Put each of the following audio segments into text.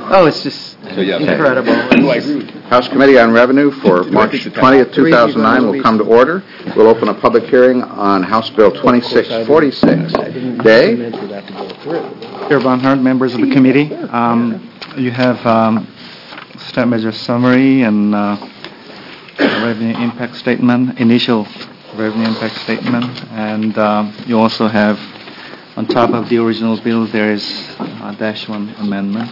Oh, it's just incredible. House Committee on Revenue for March 20th, 2009 will come to order. We'll open a public hearing on House Bill 2646. Dave? Chair Barnhart, members of the committee, you have stat measure summary and revenue impact statement, initial revenue impact statement, and you also have, on top of the original bill, there is a -1 amendment.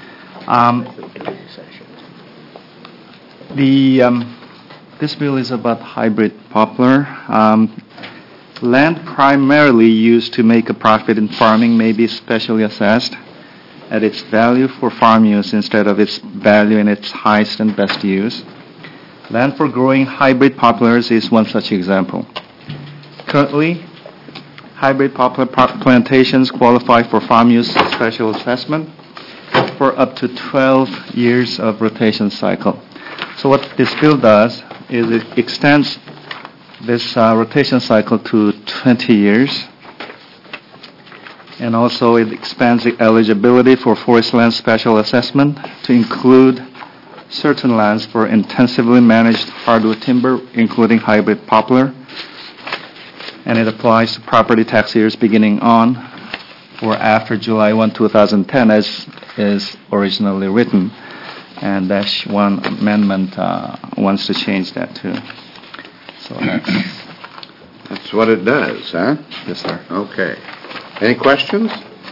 This bill is about hybrid poplar. Land primarily used to make a profit in farming may be specially assessed at its value for farm use instead of its value in its highest and best use. Land for growing hybrid poplars is one such example. Currently, hybrid poplar plantations qualify for farm use special assessment for up to 12 years of rotation cycle. So what this bill does is it extends this rotation cycle to 20 years, and also it expands the eligibility for forest land special assessment to include certain lands for intensively managed hardwood timber, including hybrid poplar, and it applies to property tax years beginning on or after July 1, 2010, as is originally written. And -1 amendment wants to change that too. So that's what it does, huh? Yes, sir. Okay. Any questions?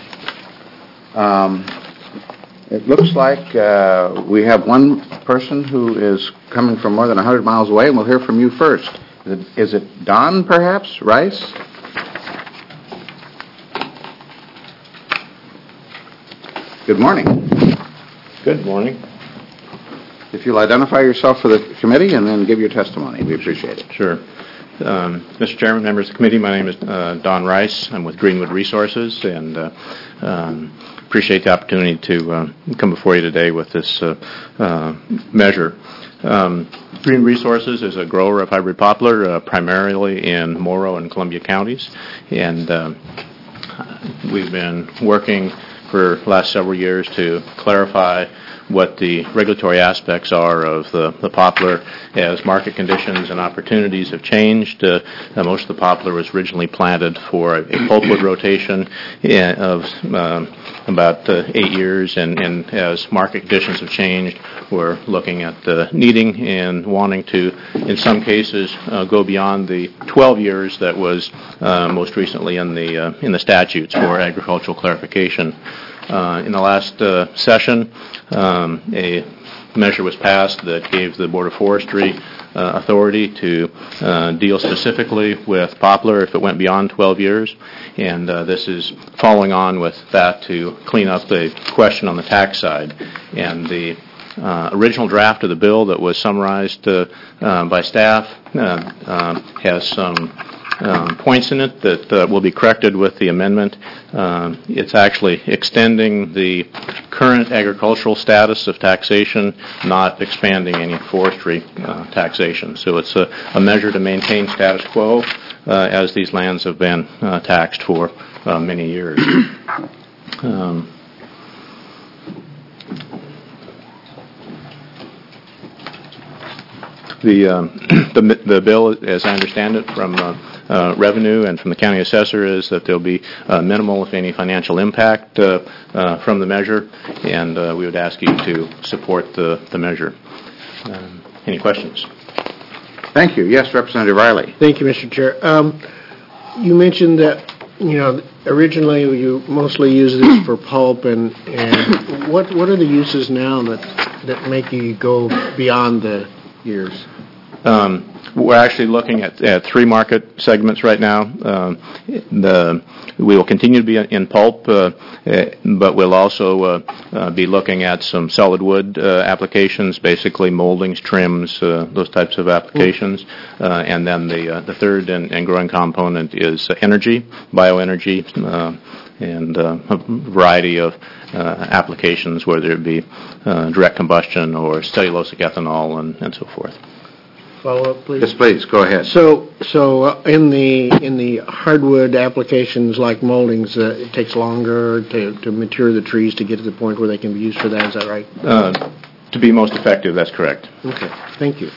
It looks like we have one person who is coming from more than 100 miles away, and we'll hear from you first. Is it Don, perhaps, Rice? Good morning. Good morning. If you'll identify yourself for the committee and then give your testimony, we appreciate it. Sure. Mr. Chairman, members of the committee, my name is Don Rice. I'm with Greenwood Resources, and appreciate the opportunity to come before you today with this measure. Green Resources is a grower of hybrid poplar, primarily in Morrow and Columbia counties, and we've been working for the last several years to clarify what the regulatory aspects are of the poplar as market conditions and opportunities have changed. Most of the poplar was originally planted for a pulpwood rotation of about 8 years, and as market conditions have changed, we're looking at needing and wanting to, in some cases, go beyond the 12 years that was most recently in the statutes for agricultural clarification. In the last session, a measure was passed that gave the Board of Forestry authority to deal specifically with poplar if it went beyond 12 years, and this is following on with that to clean up the question on the tax side. And the original draft of the bill that was summarized by staff has some points in it that will be corrected with the amendment. It's actually extending the current agricultural status of taxation, not expanding any forestry taxation. So it's a measure to maintain status quo as these lands have been taxed for many years. The bill, as I understand it from revenue and from the county assessor, is that there'll be minimal, if any, financial impact from the measure, and we would ask you to support the measure. Any questions? Thank you. Yes, Representative Riley. Thank you, Mr. Chair. You mentioned that, originally you mostly use this for pulp, and what are the uses now that make you go beyond the years? We're actually looking at 3 market segments right now. We will continue to be in pulp, but we'll also be looking at some solid wood applications, basically moldings, trims, those types of applications. And then the third and growing component is energy, bioenergy, and a variety of applications, whether it be direct combustion or cellulosic ethanol and so forth. follow up, please? Yes, please, go ahead. So in the hardwood applications like moldings, it takes longer to mature the trees to get to the point where they can be used for that. Is that right? To be most effective, that's correct. Okay. Thank you.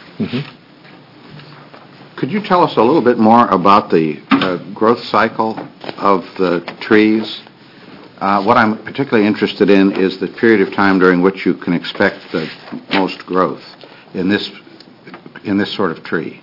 Could you tell us a little bit more about the growth cycle of the trees? What I'm particularly interested in is the period of time during which you can expect the most growth in this sort of tree.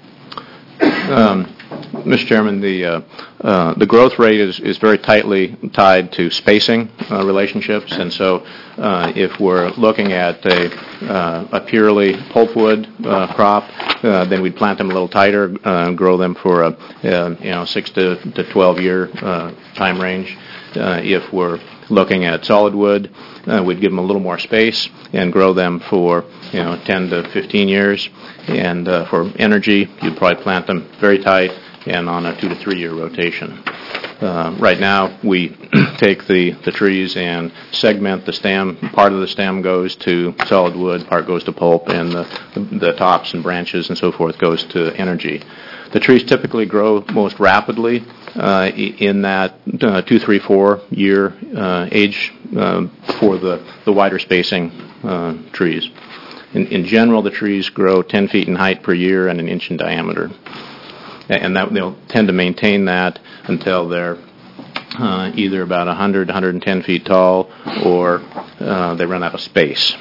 Mr. Chairman, the growth rate is very tightly tied to spacing relationships, and so if we're looking at a purely pulpwood crop, then we'd plant them a little tighter and grow them for a 6 to 12 year time range. If we're looking at solid wood, we'd give them a little more space and grow them for 10 to 15 years. And for energy, you'd probably plant them very tight and on a 2 to 3 year rotation. Right now, we take the trees and segment the stem. Part of the stem goes to solid wood, part goes to pulp, and the tops and branches and so forth goes to energy. The trees typically grow most rapidly in that 2, 3, 4 year age for the wider spacing trees. In general, the trees grow 10 feet in height per year and an inch in diameter. And that they'll tend to maintain that until they're either about 100, 110 feet tall, or they run out of space.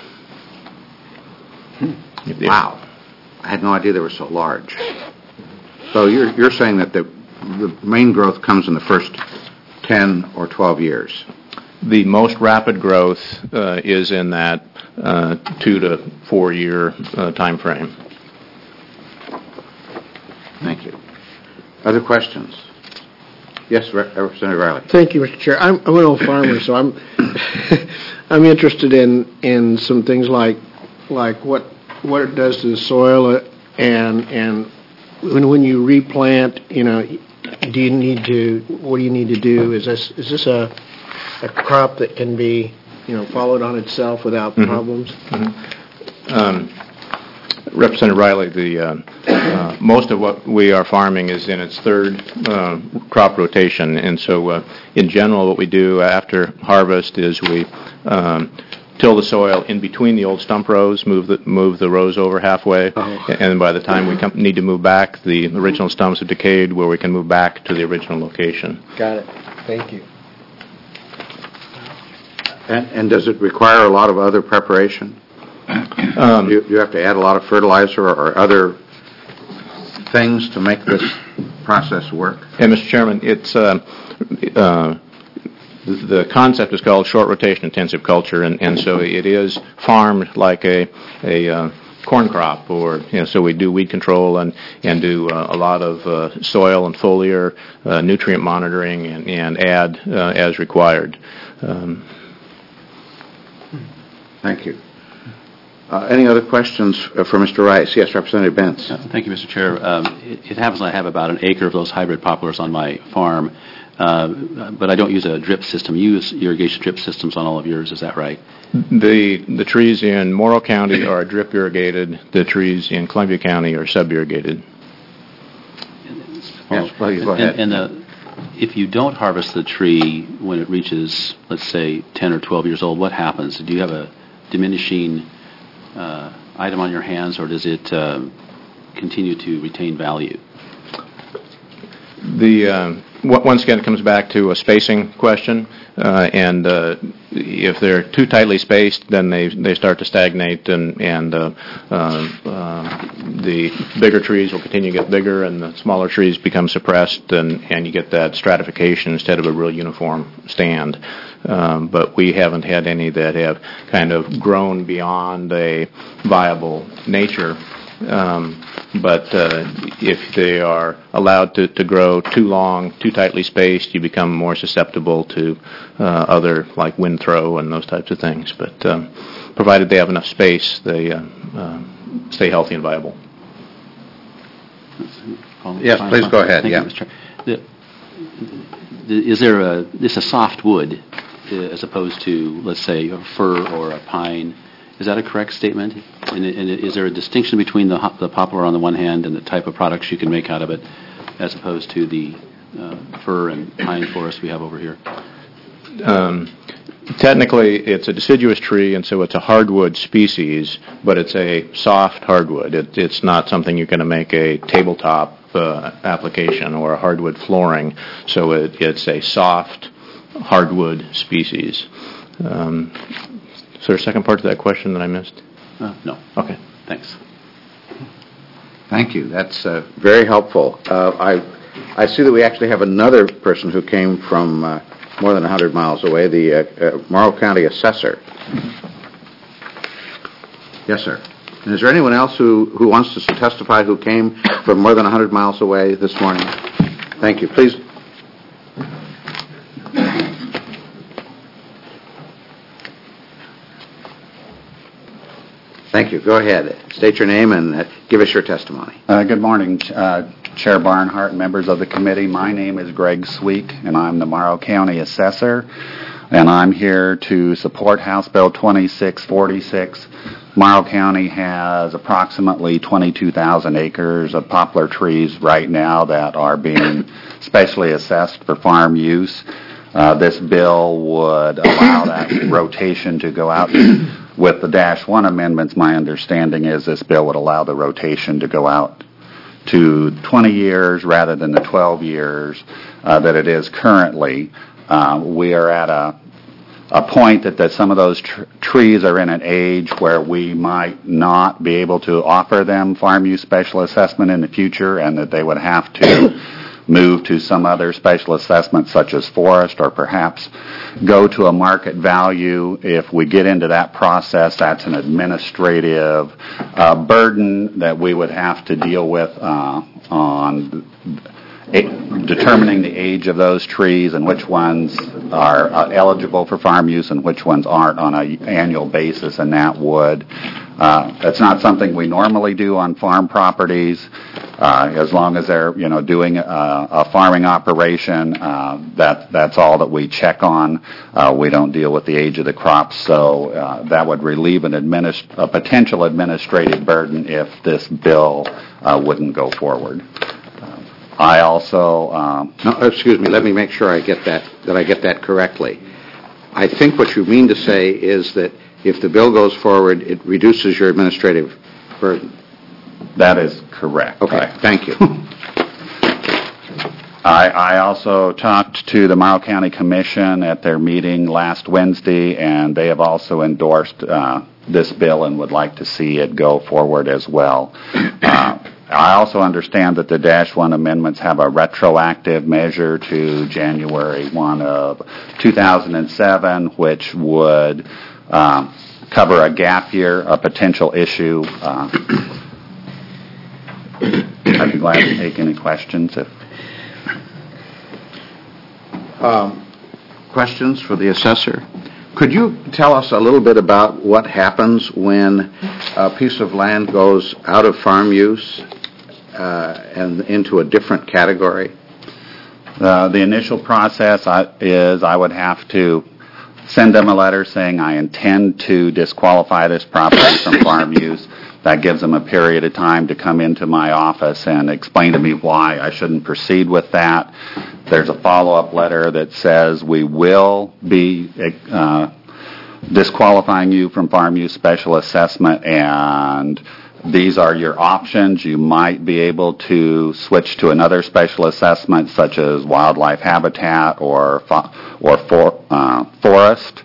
Wow. I had no idea they were so large. So you're saying that the main growth comes in the first 10 or 12 years? The most rapid growth is in that 2 to 4 year time frame. Thank you. Other questions? Yes, Representative Riley. Thank you, Mr. Chair. I'm an old farmer, so I'm I'm interested in some things like what it does to the soil, and when you replant, what do you need to do? Is this a crop that can be followed on itself without problems? Representative Riley, most of what we are farming is in its third crop rotation, and so in general what we do after harvest is we till the soil in between the old stump rows, move the rows over halfway, and by the time we need to move back, the original stumps have decayed where we can move back to the original location. Got it. Thank you. And does it require a lot of other preparation? You have to add a lot of fertilizer or other things to make this process work? Yeah, Mr. Chairman, it's the concept is called short rotation intensive culture, and so it is farmed like a corn crop, or so we do weed control and do a lot of soil and foliar nutrient monitoring and add as required. Thank you. Any other questions for Mr. Rice? Yes, Representative Bentz. Thank you, Mr. Chair. It happens I have about an acre of those hybrid poplars on my farm, but I don't use a drip system. You use irrigation drip systems on all of yours, is that right? The trees in Morrow County are drip irrigated. The trees in Columbia County are sub-irrigated. Yes, please, go ahead. And if you don't harvest the tree when it reaches, let's say, 10 or 12 years old, what happens? Do you have a diminishing item on your hands, or does it continue to retain value? Once again, it comes back to a spacing question, and if they're too tightly spaced, then they start to stagnate, and the bigger trees will continue to get bigger, and the smaller trees become suppressed, and you get that stratification instead of a real uniform stand. But we haven't had any that have kind of grown beyond a viable nature. But if they are allowed to grow too long, too tightly spaced, you become more susceptible to other, like wind throw and those types of things. But provided they have enough space, they stay healthy and viable. Yes, please go ahead. Thank you, Mr. Chair. Is there this a soft wood as opposed to, let's say, a fir or a pine? Is that a correct statement? And is there a distinction between the poplar on the one hand and the type of products you can make out of it, as opposed to the fir and pine forest we have over here? Technically, it's a deciduous tree, and so it's a hardwood species, but it's a soft hardwood. It's not something you're going to make a tabletop application or a hardwood flooring, so it's a soft hardwood species. Is there a second part to that question that I missed? No. Okay. Thanks. Thank you. That's very helpful. I see that we actually have another person who came from more than 100 miles away, the Morrow County Assessor. Yes, sir. And is there anyone else who wants to testify who came from more than 100 miles away this morning? Thank you. Please. Thank you. Go ahead. State your name and give us your testimony. Good morning, Chair Barnhart and members of the committee. My name is Greg Sweek, and I'm the Morrow County Assessor, and I'm here to support House Bill 2646. Morrow County has approximately 22,000 acres of poplar trees right now that are being specially assessed for farm use. This bill would allow that rotation to go out. With the -1 amendments, my understanding is this bill would allow the rotation to go out to 20 years rather than the 12 years that it is currently. We are at a point that some of those trees are in an age where we might not be able to offer them farm use special assessment in the future, and that they would have to move to some other special assessment such as forest, or perhaps go to a market value. If we get into that process, that's an administrative burden that we would have to deal with on determining the age of those trees and which ones are eligible for farm use and which ones aren't on an annual basis, and that would it's not something we normally do on farm properties. As long as they're doing a farming operation, that's all that we check on. We don't deal with the age of the crops, so that would relieve a potential administrative burden if this bill wouldn't go forward. I also No, excuse me. Let me make sure I get that correctly. I think what you mean to say is that if the bill goes forward, it reduces your administrative burden. That is correct. Okay, thank you. I also talked to the Morrow County Commission at their meeting last Wednesday, and they have also endorsed this bill and would like to see it go forward as well. I also understand that the -1 amendments have a retroactive measure to January 1 of 2007, which would cover a gap year, a potential issue. I'd be glad to take any questions. Questions for the assessor? Could you tell us a little bit about what happens when a piece of land goes out of farm use and into a different category? The initial process is I would have to send them a letter saying I intend to disqualify this property from farm use. That gives them a period of time to come into my office and explain to me why I shouldn't proceed with that. There's a follow-up letter that says we will be disqualifying you from farm use special assessment, and these are your options. You might be able to switch to another special assessment such as wildlife habitat or forest.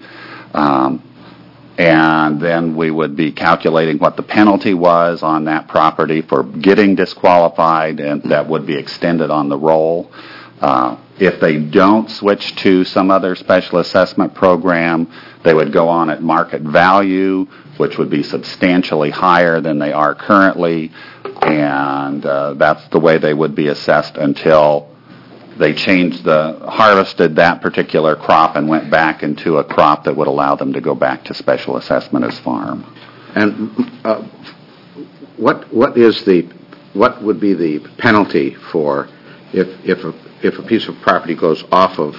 And then we would be calculating what the penalty was on that property for getting disqualified, and that would be extended on the roll. If they don't switch to some other special assessment program, they would go on at market value, which would be substantially higher than they are currently, and that's the way they would be assessed until they harvested that particular crop and went back into a crop that would allow them to go back to special assessment as farm. And what would be the penalty for if a piece of property goes off of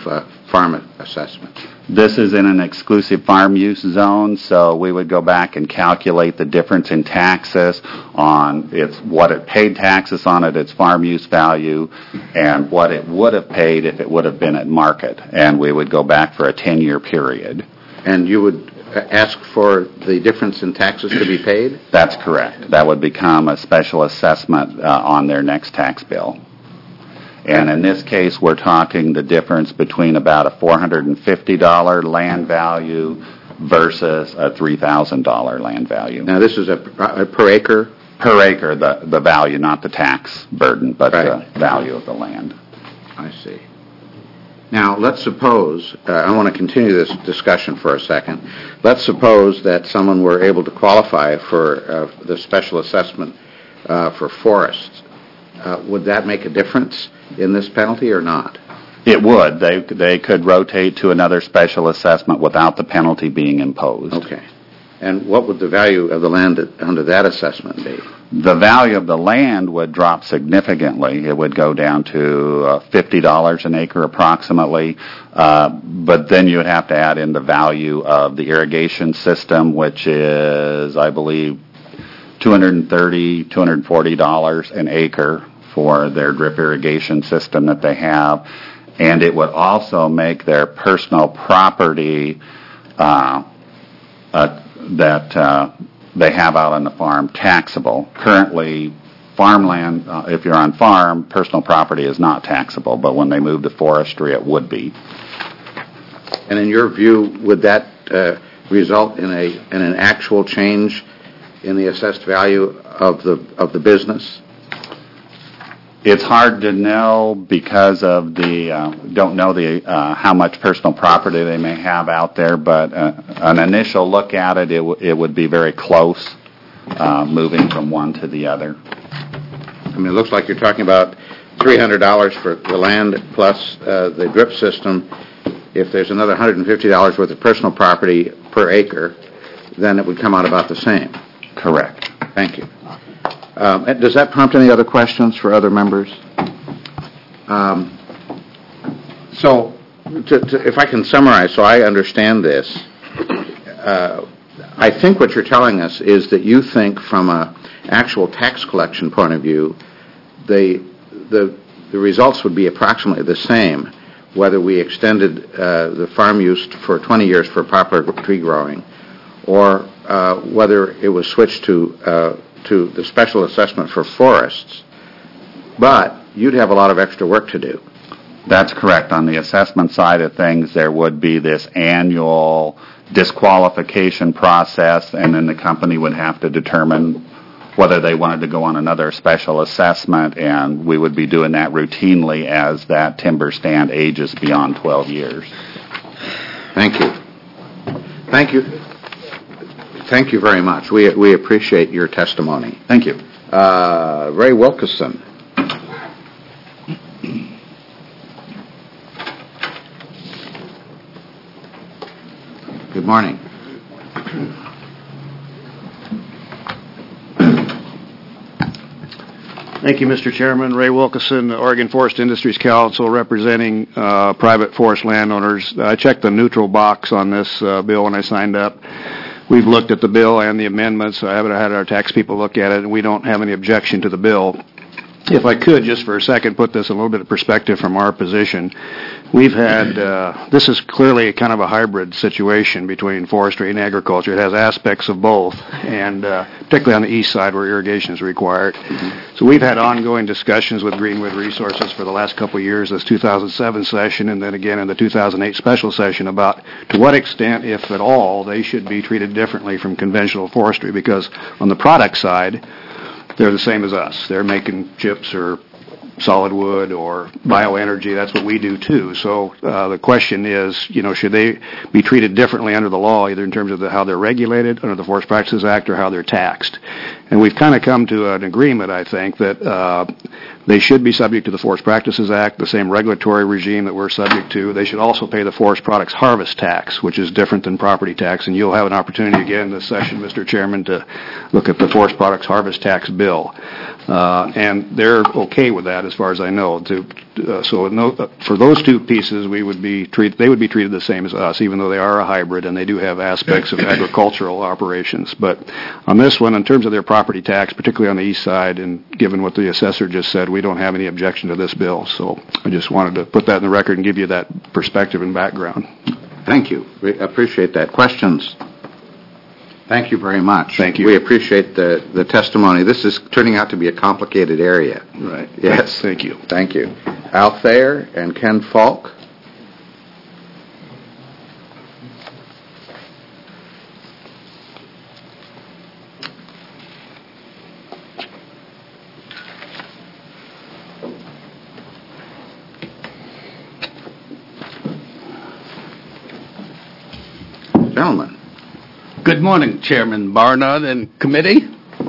farm assessment? This is in an exclusive farm use zone, so we would go back and calculate the difference in taxes on what it paid taxes on at its farm use value and what it would have paid if it would have been at market. And we would go back for a 10-year period. And you would ask for the difference in taxes to be paid? That's correct. That would become a special assessment on their next tax bill. And in this case, we're talking the difference between about a $450 land value versus a $3,000 land value. Now, this is a per acre? Per acre, the value, not the tax burden, but Right. the value of the land. I see. Now, let's suppose, I want to continue this discussion for a second. Let's suppose that someone were able to qualify for the special assessment for forests. Would that make a difference in this penalty or not? It would. They could rotate to another special assessment without the penalty being imposed. Okay. And what would the value of the land under that assessment be? The value of the land would drop significantly. It would go down to $50 an acre approximately, but then you would have to add in the value of the irrigation system, which is, I believe, $230, $240 an acre for their drip irrigation system that they have. And it would also make their personal property that they have out on the farm taxable. Currently, farmland, if you're on farm, personal property is not taxable, but when they move to forestry, it would be. And in your view, would that result in an actual change in the assessed value of the business? It's hard to know because of don't know how much personal property they may have out there, but an initial look at it, it would be very close, moving from one to the other. I mean, it looks like you're talking about $300 for the land plus the drip system. If there's another $150 worth of personal property per acre, then it would come out about the same. Correct. Thank you. Does that prompt any other questions for other members? So, if I can summarize so I understand this, I think what you're telling us is that you think from an actual tax collection point of view, the results would be approximately the same whether we extended the farm use for 20 years for poplar tree growing or whether it was switched to the special assessment for forests, but you'd have a lot of extra work to do. That's correct. On the assessment side of things, there would be this annual disqualification process, and then the company would have to determine whether they wanted to go on another special assessment, and we would be doing that routinely as that timber stand ages beyond 12 years. Thank you. Thank you. Thank you very much. We appreciate your testimony. Thank you. Ray Wilkeson. Good morning. Thank you, Mr. Chairman. Ray Wilkeson, Oregon Forest Industries Council, representing private forest landowners. I checked the neutral box on this bill when I signed up. We've looked at the bill and the amendments. I haven't had our tax people look at it, and we don't have any objection to the bill. If I could, just for a second, put this in a little bit of perspective from our position. We've had, this is clearly kind of a hybrid situation between forestry and agriculture. It has aspects of both, and particularly on the east side where irrigation is required. So we've had ongoing discussions with Greenwood Resources for the last couple of years, this 2007 session, and then again in the 2008 special session about to what extent, if at all, they should be treated differently from conventional forestry, because on the product side, they're the same as us. They're making chips or solid wood or bioenergy. That's what we do too. So the question is, should they be treated differently under the law, either in terms of how they're regulated under the Forest Practices Act or how they're taxed? And we've kind of come to an agreement, I think, that They should be subject to the Forest Practices Act, the same regulatory regime that we're subject to. They should also pay the forest products harvest tax, which is different than property tax. And you'll have an opportunity again this session, Mr. Chairman, to look at the forest products harvest tax bill. And they're okay with that, as far as I know. For those two pieces, they would be treated the same as us, even though they are a hybrid and they do have aspects of agricultural operations. But on this one, in terms of their property tax, particularly on the east side, and given what the assessor just said, we don't have any objection to this bill. So I just wanted to put that in the record and give you that perspective and background. Thank you. We appreciate that. Questions? Thank you very much. Thank you. We appreciate the testimony. This is turning out to be a complicated area. Right. Yes. Thank you. Thank you. Al Thayer and Ken Falk. Gentlemen. Good morning, Chairman Barnard and committee.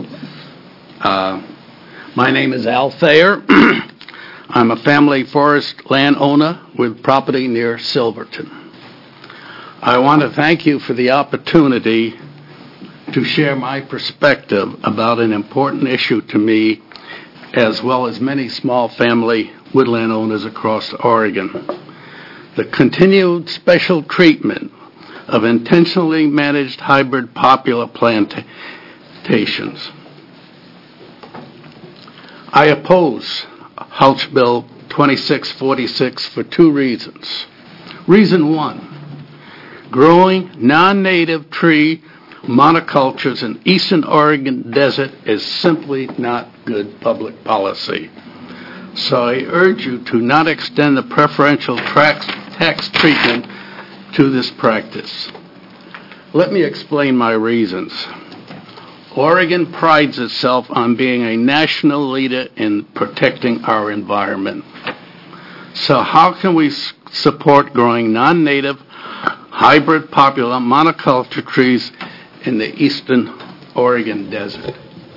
My name is Al Thayer. I'm a family forest landowner with property near Silverton. I want to thank you for the opportunity to share my perspective about an important issue to me, as well as many small family woodland owners across Oregon. The continued special treatment of intentionally managed hybrid poplar plantations. I oppose House Bill 2646 for two reasons. Reason one, growing non-native tree monocultures in eastern Oregon desert is simply not good public policy. So I urge you to not extend the preferential tax treatment to this practice. Let me explain my reasons. Oregon prides itself on being a national leader in protecting our environment. So how can we support growing non-native hybrid poplar monoculture trees in the eastern Oregon desert?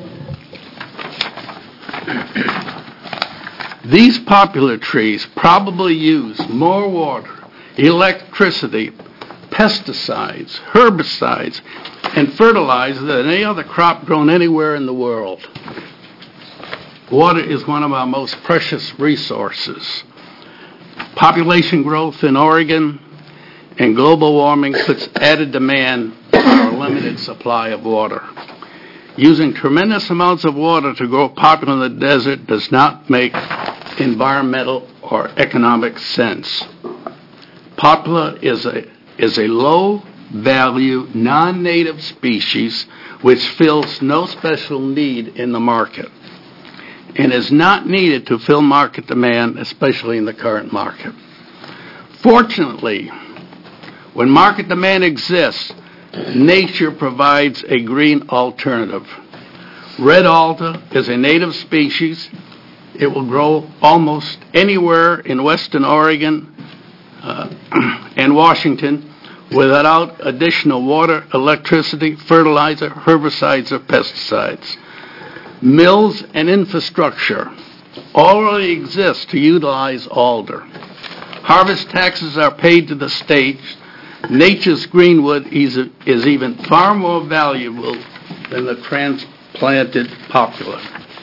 These poplar trees probably use more water, electricity, pesticides, herbicides, and fertilizer than any other crop grown anywhere in the world. Water is one of our most precious resources. Population growth in Oregon and global warming puts added demand on our limited supply of water. Using tremendous amounts of water to grow poplar in the desert does not make environmental or economic sense. Poplar is a low-value, non-native species which fills no special need in the market and is not needed to fill market demand, especially in the current market. Fortunately, when market demand exists, nature provides a green alternative. Red alder is a native species. It will grow almost anywhere in western Oregon and Washington without additional water, electricity, fertilizer, herbicides, or pesticides. Mills and infrastructure already exist to utilize alder. Harvest taxes are paid to the state. Nature's greenwood is even far more valuable than the transplanted poplar.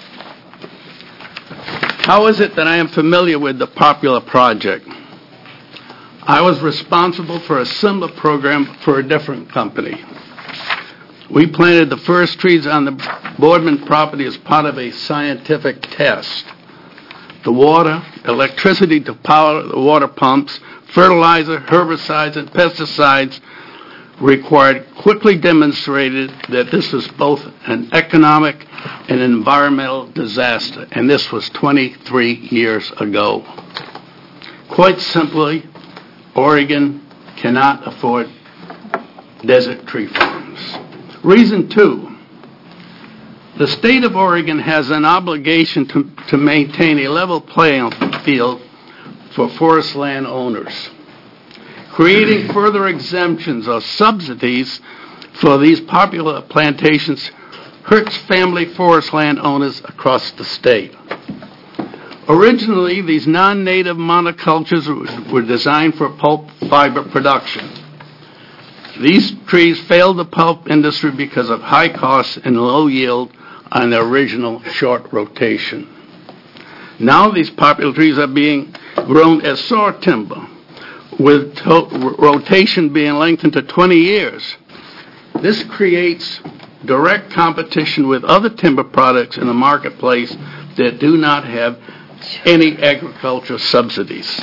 How is it that I am familiar with the Poplar Project? I was responsible for a similar program for a different company. We planted the first trees on the Boardman property as part of a scientific test. The water, electricity to power the water pumps, fertilizer, herbicides, and pesticides required quickly demonstrated that this was both an economic and environmental disaster, and this was 23 years ago. Quite simply, Oregon cannot afford desert tree farms. Reason two, the state of Oregon has an obligation to maintain a level playing field for forest land owners. Creating further exemptions or subsidies for these popular plantations hurts family forest land owners across the state. Originally, these non-native monocultures were designed for pulp fiber production. These trees failed the pulp industry because of high costs and low yield on the original short rotation. Now these popular trees are being grown as saw timber, with rotation being lengthened to 20 years. This creates direct competition with other timber products in the marketplace that do not have any agricultural subsidies.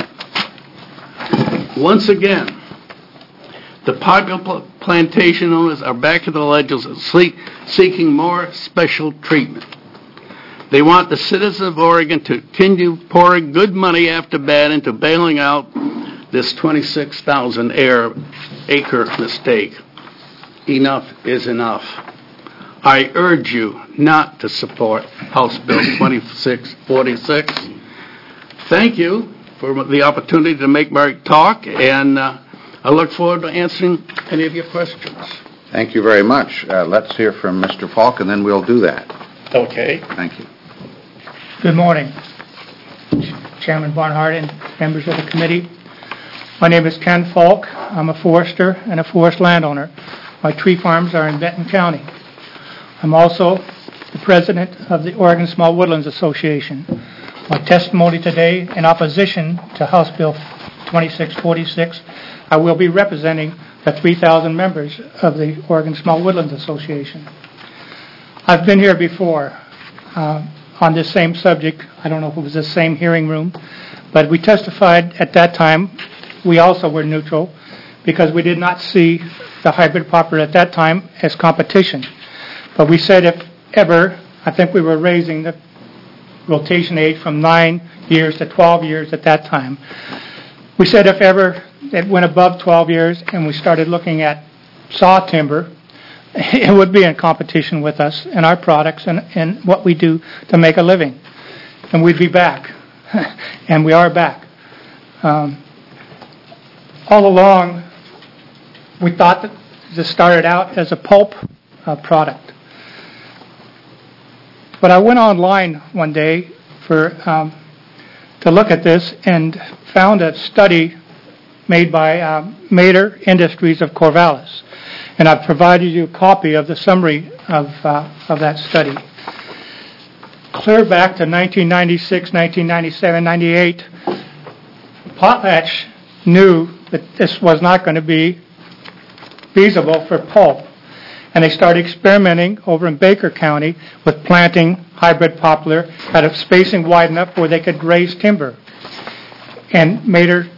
Once again, the popular plantation owners are back at the legislature seeking more special treatment. They want the citizens of Oregon to continue pouring good money after bad into bailing out this 26,000 acre mistake. Enough is enough. I urge you not to support House Bill 2646. Thank you for the opportunity to make my talk, and I look forward to answering any of your questions. Thank you very much. Let's hear from Mr. Falk, and then we'll do that. Okay. Thank you. Good morning, Chairman Barnhart and members of the committee. My name is Ken Falk. I'm a forester and a forest landowner. My tree farms are in Benton County. I'm also the president of the Oregon Small Woodlands Association. My testimony today in opposition to House Bill 2646, I will be representing the 3,000 members of the Oregon Small Woodlands Association. I've been here before on this same subject. I don't know if it was the same hearing room, but we testified at that time. We also were neutral because we did not see the hybrid poplar at that time as competition. But we said if ever, I think we were raising the rotation age from 9 years to 12 years at that time. We said if ever it went above 12 years and we started looking at saw timber, it would be in competition with us and our products and what we do to make a living. And we'd be back. And we are back. All along, we thought that this started out as a pulp product. But I went online one day to look at this and found a study made by Mader Industries of Corvallis. And I've provided you a copy of the summary of that study. Clear back to 1996, 1997, 98, Potlatch knew that this was not going to be feasible for pulp. And they started experimenting over in Baker County with planting hybrid poplar at a spacing wide enough where they could graze timber. And Mader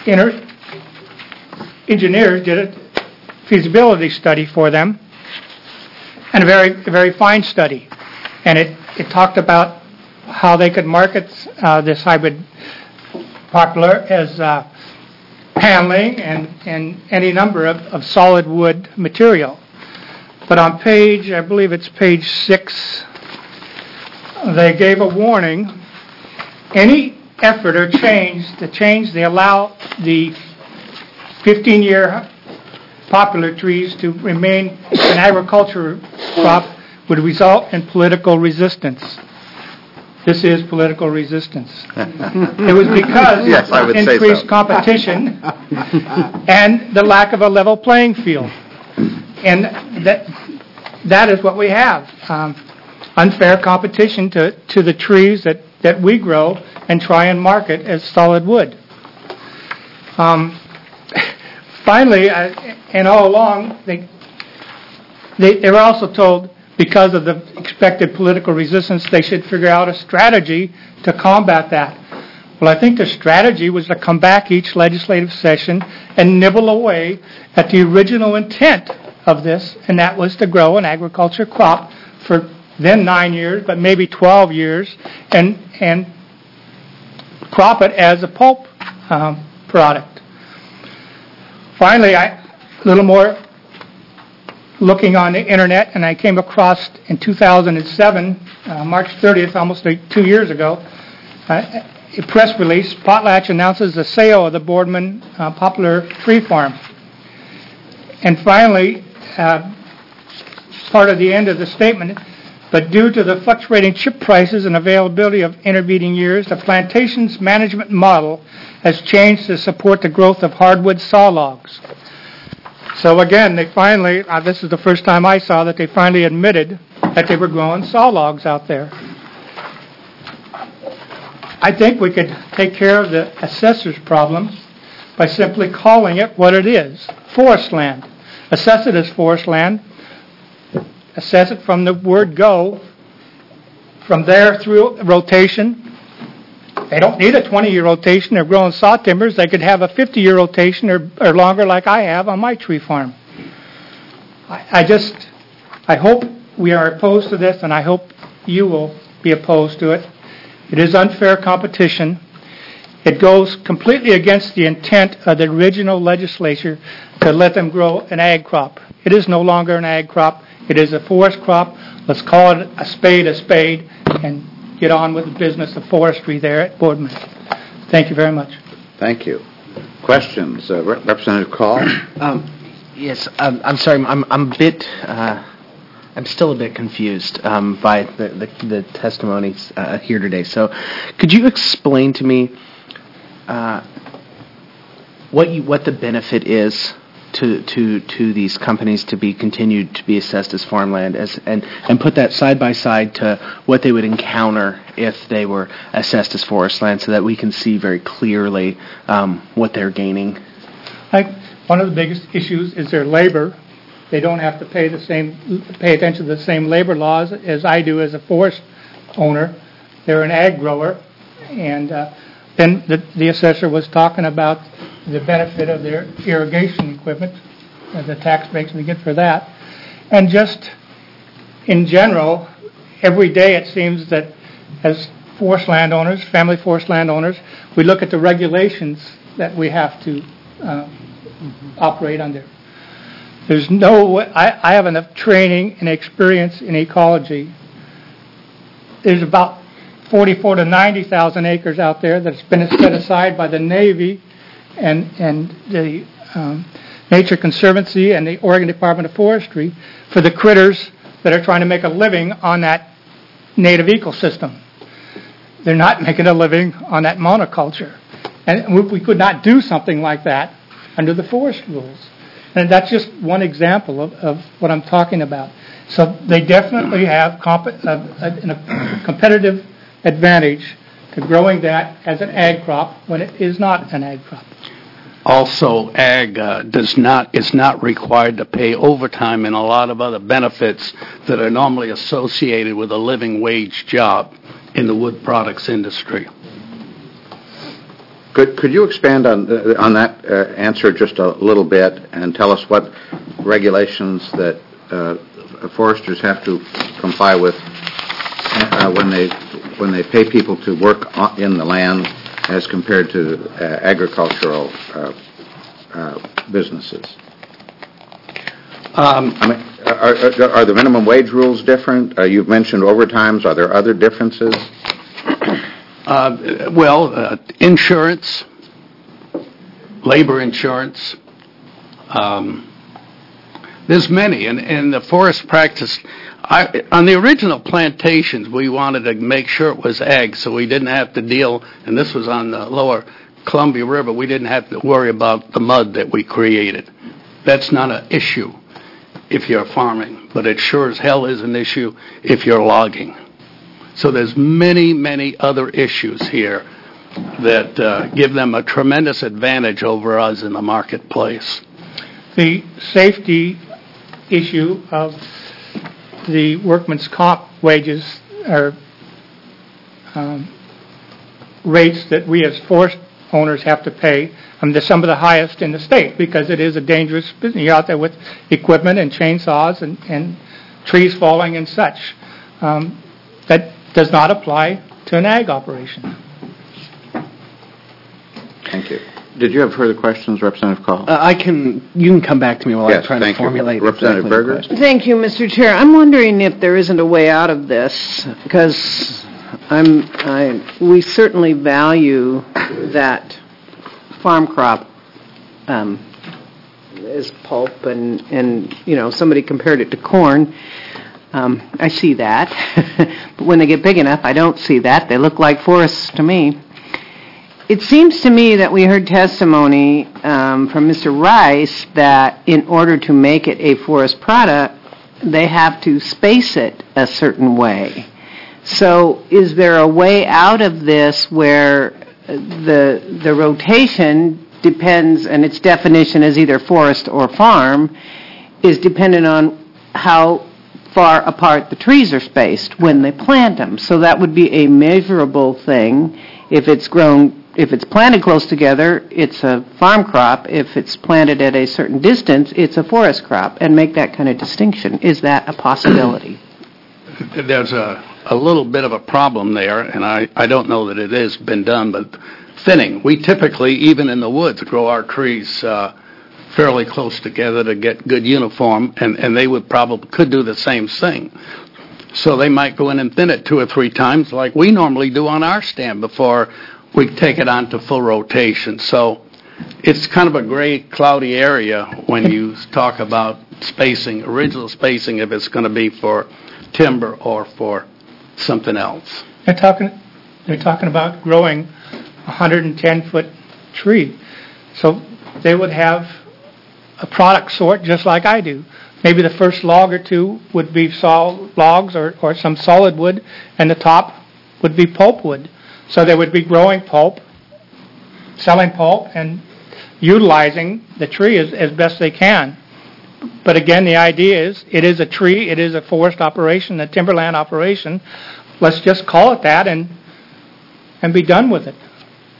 engineers did a feasibility study for them, and a very fine study. And it talked about how they could market this hybrid poplar as paneling and any number of solid wood material. But on page, I believe it's page 6, they gave a warning. Any effort or change, they allow the 15-year popular trees to remain an agricultural crop would result in political resistance. This is political resistance. It was because yes, I would of increased say so. competition and the lack of a level playing field. And that is what we have. Unfair competition to the trees that we grow and try and market as solid wood. Finally, and all along, they were also told because of the expected political resistance, they should figure out a strategy to combat that. Well, I think the strategy was to come back each legislative session and nibble away at the original intent of this, and that was to grow an agriculture crop for then 9 years, but maybe 12 years, and crop it as a pulp product. Finally, a little more looking on the internet, and I came across in 2007, March 30th, almost 2 years ago, a press release. Potlatch announces the sale of the Boardman Poplar Tree Farm. And finally, part of the end of the statement, but due to the fluctuating chip prices and availability of intervening years, the plantation's management model has changed to support the growth of hardwood saw logs. So again, they finally, this is the first time I saw that they finally admitted that they were growing saw logs out there. I think we could take care of the assessor's problem by simply calling it what it is, forest land. Assess it as forest land. Assess it from the word go. From there through rotation. They don't need a 20-year rotation. They're growing saw timbers. They could have a 50-year rotation or longer like I have on my tree farm. I hope we are opposed to this, and I hope you will be opposed to it. It is unfair competition. It goes completely against the intent of the original legislature to let them grow an ag crop. It is no longer an ag crop. It is a forest crop. Let's call it a spade, and get on with the business of forestry there at Boardman. Thank you very much. Thank you. Questions? Representative Call? Yes, I'm sorry. I'm still a bit confused by the testimonies here today. So, could you explain to me what the benefit is to these companies to be continued to be assessed as farmland, and put that side by side to what they would encounter if they were assessed as forest land, so that we can see very clearly what they're gaining? One of the biggest issues is their labor. They don't have to pay attention to the same labor laws as I do as a forest owner. They're an ag grower, and then the assessor was talking about the benefit of their irrigation equipment, the tax breaks they get for that. And just in general, every day it seems that as forest landowners, family forest landowners, we look at the regulations that we have to operate under. There's no way, I have enough training and experience in ecology. There's about 44 to 90,000 acres out there that's been set aside by the Navy and the Nature Conservancy and the Oregon Department of Forestry for the critters that are trying to make a living on that native ecosystem. They're not making a living on that monoculture. And we could not do something like that under the forest rules. And that's just one example of what I'm talking about. So they definitely have a competitive advantage to growing that as an ag crop when it is not an ag crop. Also, ag is not required to pay overtime and a lot of other benefits that are normally associated with a living wage job in the wood products industry. Could you expand on that answer just a little bit and tell us what regulations that foresters have to comply with when they pay people to work in the land as compared to agricultural businesses? I mean, are the minimum wage rules different? You've mentioned overtimes. Are there other differences? Insurance, labor insurance. There's many, and the forest practice. On the original plantations, we wanted to make sure it was ag, so we didn't have to deal. And this was on the lower Columbia River. We didn't have to worry about the mud that we created. That's not an issue if you're farming, but it sure as hell is an issue if you're logging. So there's many, many other issues here that give them a tremendous advantage over us in the marketplace. The safety issue of the workman's comp wages are rates that we as forest owners have to pay. They're some of the highest in the state because it is a dangerous business. You're out there with equipment and chainsaws and trees falling and such. That does not apply to an ag operation. Thank you. Did you have further questions, Representative Call? You can come back to me while I'm trying to formulate. Representative Berger? Thank you, Mr. Chair. I'm wondering if there isn't a way out of this, because we certainly value that farm crop as pulp, and somebody compared it to corn. I see that. But when they get big enough, I don't see that. They look like forests to me. It seems to me that we heard testimony from Mr. Rice that in order to make it a forest product, they have to space it a certain way. So is there a way out of this where the rotation depends, and its definition is either forest or farm, is dependent on how far apart the trees are spaced when they plant them? So that would be a measurable thing. If it's planted close together, it's a farm crop. If it's planted at a certain distance, it's a forest crop, and make that kind of distinction. Is that a possibility? There's a little bit of a problem there, and I don't know that it has been done, but thinning. We typically, even in the woods, grow our trees fairly close together to get good uniform, and they could do the same thing. So they might go in and thin it 2 or 3 times like we normally do on our stand before we take it on to full rotation. So it's kind of a gray, cloudy area when you talk about spacing, original spacing, if it's going to be for timber or for something else. They're talking about growing a 110-foot tree. So they would have a product sort just like I do. Maybe the first log or 2 would be saw logs or some solid wood, and the top would be pulp wood. So they would be growing pulp, selling pulp, and utilizing the tree as best they can. But again, the idea is it is a tree, it is a forest operation, a timberland operation. Let's just call it that and be done with it.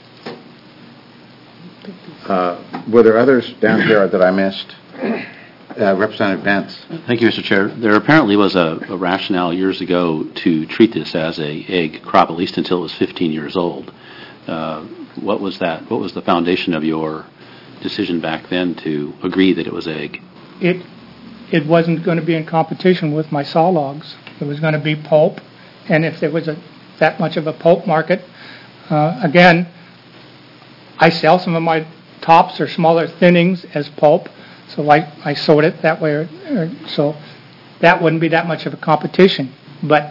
Were there others down here that I missed? Representative Bentz. Thank you, Mr. Chair. There apparently was a rationale years ago to treat this as a egg crop, at least until it was 15 years old. What was that? What was the foundation of your decision back then to agree that it was egg? It wasn't going to be in competition with my saw logs. It was going to be pulp, and if there was that much of a pulp market, again, I sell some of my tops or smaller thinnings as pulp. So I sort it that way, so that wouldn't be that much of a competition. But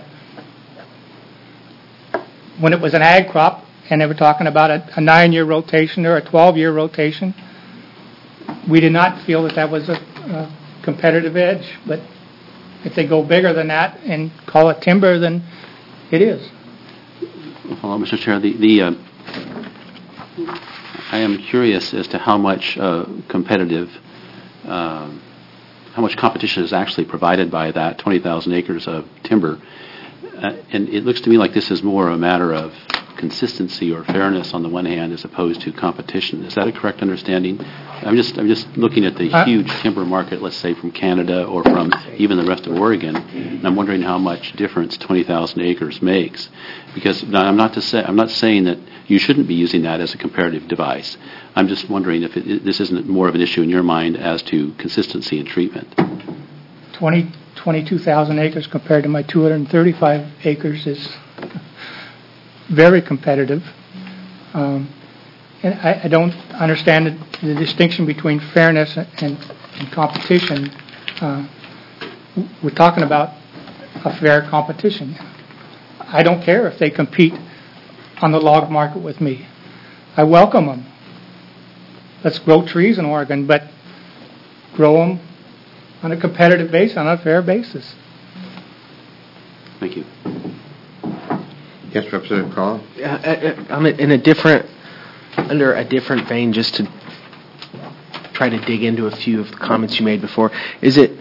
when it was an ag crop, and they were talking about a 9-year rotation or a 12-year rotation, we did not feel that was a competitive edge. But if they go bigger than that and call it timber, then it is. Well, Mr. Chair, I am curious as to how much how much competition is actually provided by that 20,000 acres of timber. And it looks to me like this is more a matter of consistency or fairness on the one hand as opposed to competition. Is that a correct understanding? I'm just looking at the huge timber market, let's say from Canada or from even the rest of Oregon, and I'm wondering how much difference 20,000 acres makes. Because I'm not saying that you shouldn't be using that as a comparative device. I'm just wondering if this isn't more of an issue in your mind as to consistency and treatment. 22,000 acres compared to my 235 acres is very competitive. And I don't understand the distinction between fairness and competition. We're talking about a fair competition. I don't care if they compete on the log market with me. I welcome them. Let's grow trees in Oregon, but grow them on a competitive basis, on a fair basis. Thank you. Yes, Representative Collins? Under a different vein, just to try to dig into a few of the comments you made before, is it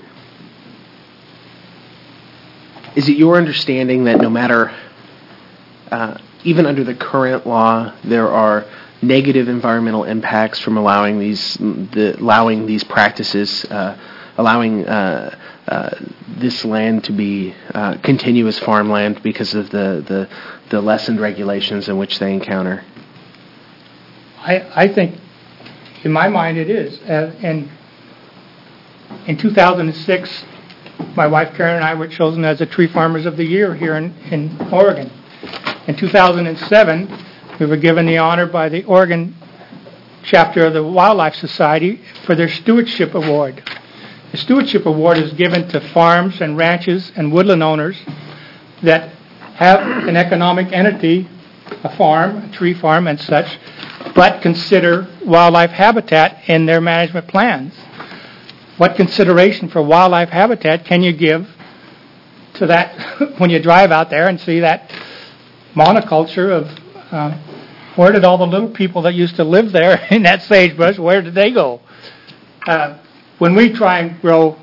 your understanding that no matter, even under the current law, there are negative environmental impacts from allowing these practices, allowing this land to be continuous farmland because of the lessened regulations in which they encounter? I think, in my mind, it is. And in 2006, my wife Karen and I were chosen as the Tree Farmers of the Year here in Oregon. In 2007, we were given the honor by the Oregon chapter of the Wildlife Society for their Stewardship Award. The stewardship award is given to farms and ranches and woodland owners that have an economic entity, a farm, a tree farm and such, but consider wildlife habitat in their management plans. What consideration for wildlife habitat can you give to that when you drive out there and see that monoculture of where did all the little people that used to live there in that sagebrush, where did they go? When we try and grow,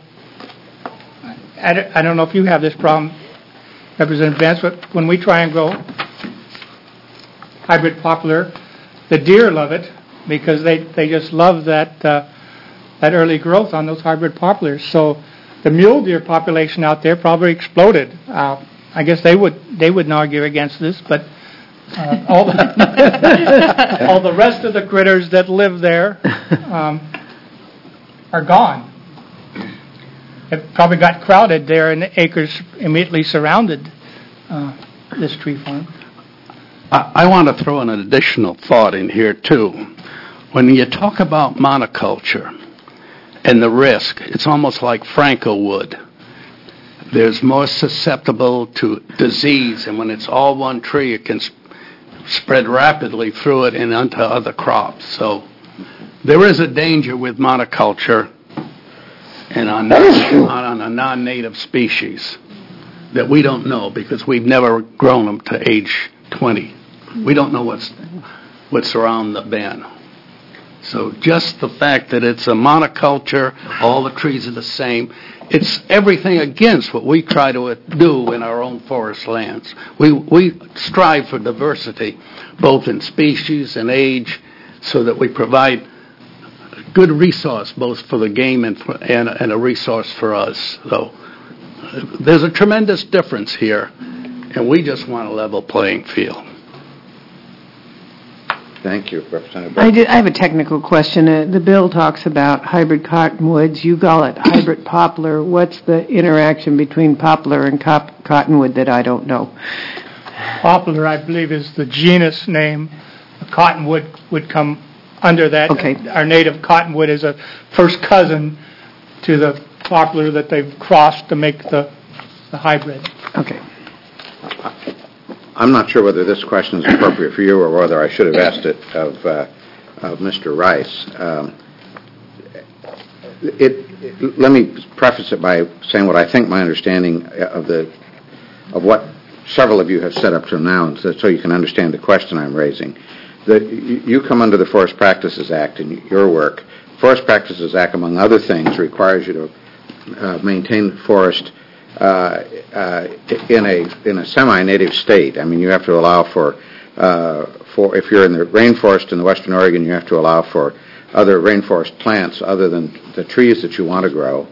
I don't know if you have this problem, Representative Vance, but when we try and grow hybrid poplar, the deer love it because they just love that early growth on those hybrid poplars. So the mule deer population out there probably exploded. I guess they wouldn't argue against this, but all the rest of the critters that live there are gone. It probably got crowded there in the acres immediately surrounded this tree farm. I want to throw in an additional thought in here, too. When you talk about monoculture and the risk, it's almost like Franco wood. There's more susceptible to disease, and when it's all one tree, it can spread rapidly through it and onto other crops. So there is a danger with monoculture and on a non-native species that we don't know because we've never grown them to age 20. We don't know what's around the bend. So just the fact that it's a monoculture, all the trees are the same, it's everything against what we try to do in our own forest lands. We strive for diversity, both in species and age, so that we provide a good resource both for the game and a resource for us. So there's a tremendous difference here, and we just want a level playing field. Thank you, Representative. I have a technical question. The bill talks about hybrid cottonwoods. You call it hybrid poplar. What's the interaction between poplar and cottonwood that I don't know? Poplar, I believe, is the genus name. Cottonwood would come under that. Okay. Our native cottonwood is a first cousin to the poplar that they've crossed to make the hybrid. Okay. I'm not sure whether this question is appropriate for you or whether I should have asked it of Mr. Rice. Let me preface it by saying what I think my understanding of what several of you have said up to now, so you can understand the question I'm raising. You come under the Forest Practices Act in your work. Forest Practices Act, among other things, requires you to maintain the forest in a semi-native state. I mean, you have to allow for if you're in the rainforest in Western Oregon, you have to allow for other rainforest plants other than the trees that you want to grow.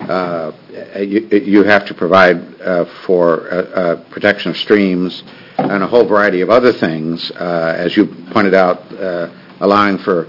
You have to provide for protection of streams and a whole variety of other things, as you pointed out, allowing for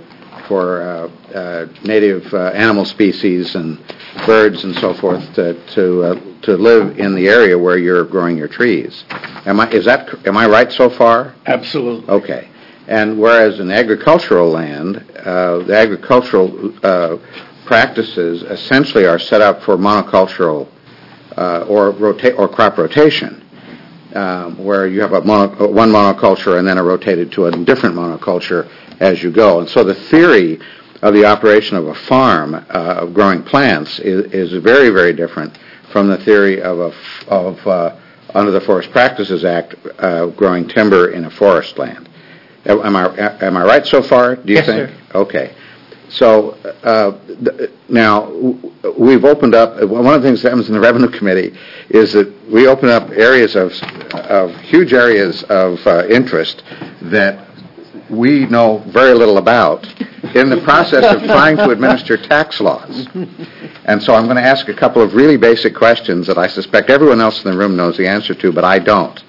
native animal species and birds and so forth to live in the area where you're growing your trees. Am I right so far? Absolutely. Okay. And whereas in agricultural land, the agricultural practices essentially are set up for monocultural or crop rotation, where you have one monoculture and then are rotated to a different monoculture as you go. And so the theory of the operation of a farm of growing plants is very, very different from the theory of under the Forest Practices Act, growing timber in a forest land. Am I right so far, do you yes, think? Sir. Okay. So now we've opened up, one of the things that happens in the Revenue Committee is that we open up areas of huge areas of interest that we know very little about in the process of trying to administer tax laws. And so I'm going to ask a couple of really basic questions that I suspect everyone else in the room knows the answer to, but I don't.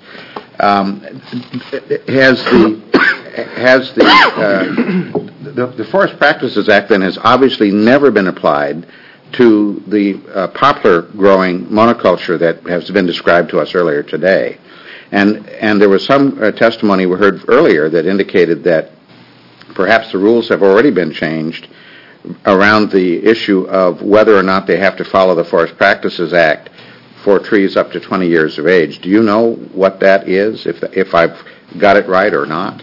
The Forest Practices Act then has obviously never been applied to the poplar growing monoculture that has been described to us earlier today. And there was some testimony we heard earlier that indicated that perhaps the rules have already been changed around the issue of whether or not they have to follow the Forest Practices Act for trees up to 20 years of age. Do you know what that is, if I've got it right or not?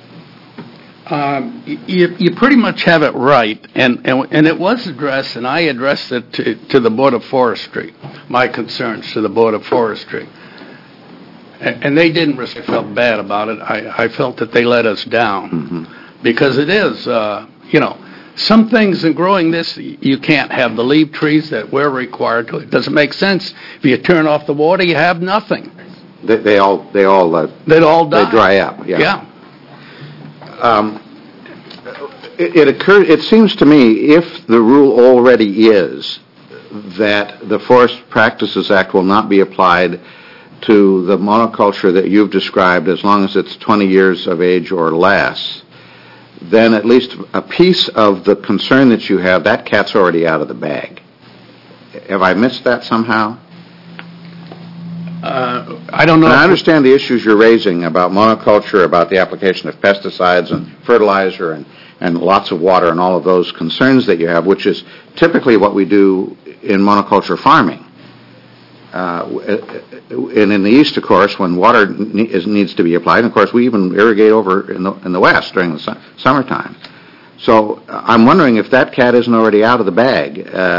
You pretty much have it right, and it was addressed, and I addressed it to the Board of Forestry, my concerns to the Board of Forestry. And they didn't really feel bad about it. I felt that they let us down, because it is, some things in growing this, you can't have the leaf trees that we're required to. It doesn't make sense. If you turn off the water, you have nothing. They all die. They dry up. Yeah. It seems to me, if the rule already is that the Forest Practices Act will not be applied to the monoculture that you've described as long as it's 20 years of age or less, then at least a piece of the concern that you have, that cat's already out of the bag. Have I missed that somehow? I don't know. And I understand the issues you're raising about monoculture, about the application of pesticides and fertilizer and lots of water and all of those concerns that you have, which is typically what we do in monoculture farming. And in the East, of course, when water needs to be applied, and of course we even irrigate over in the West during the summertime. So I'm wondering if that cat isn't already out of the bag.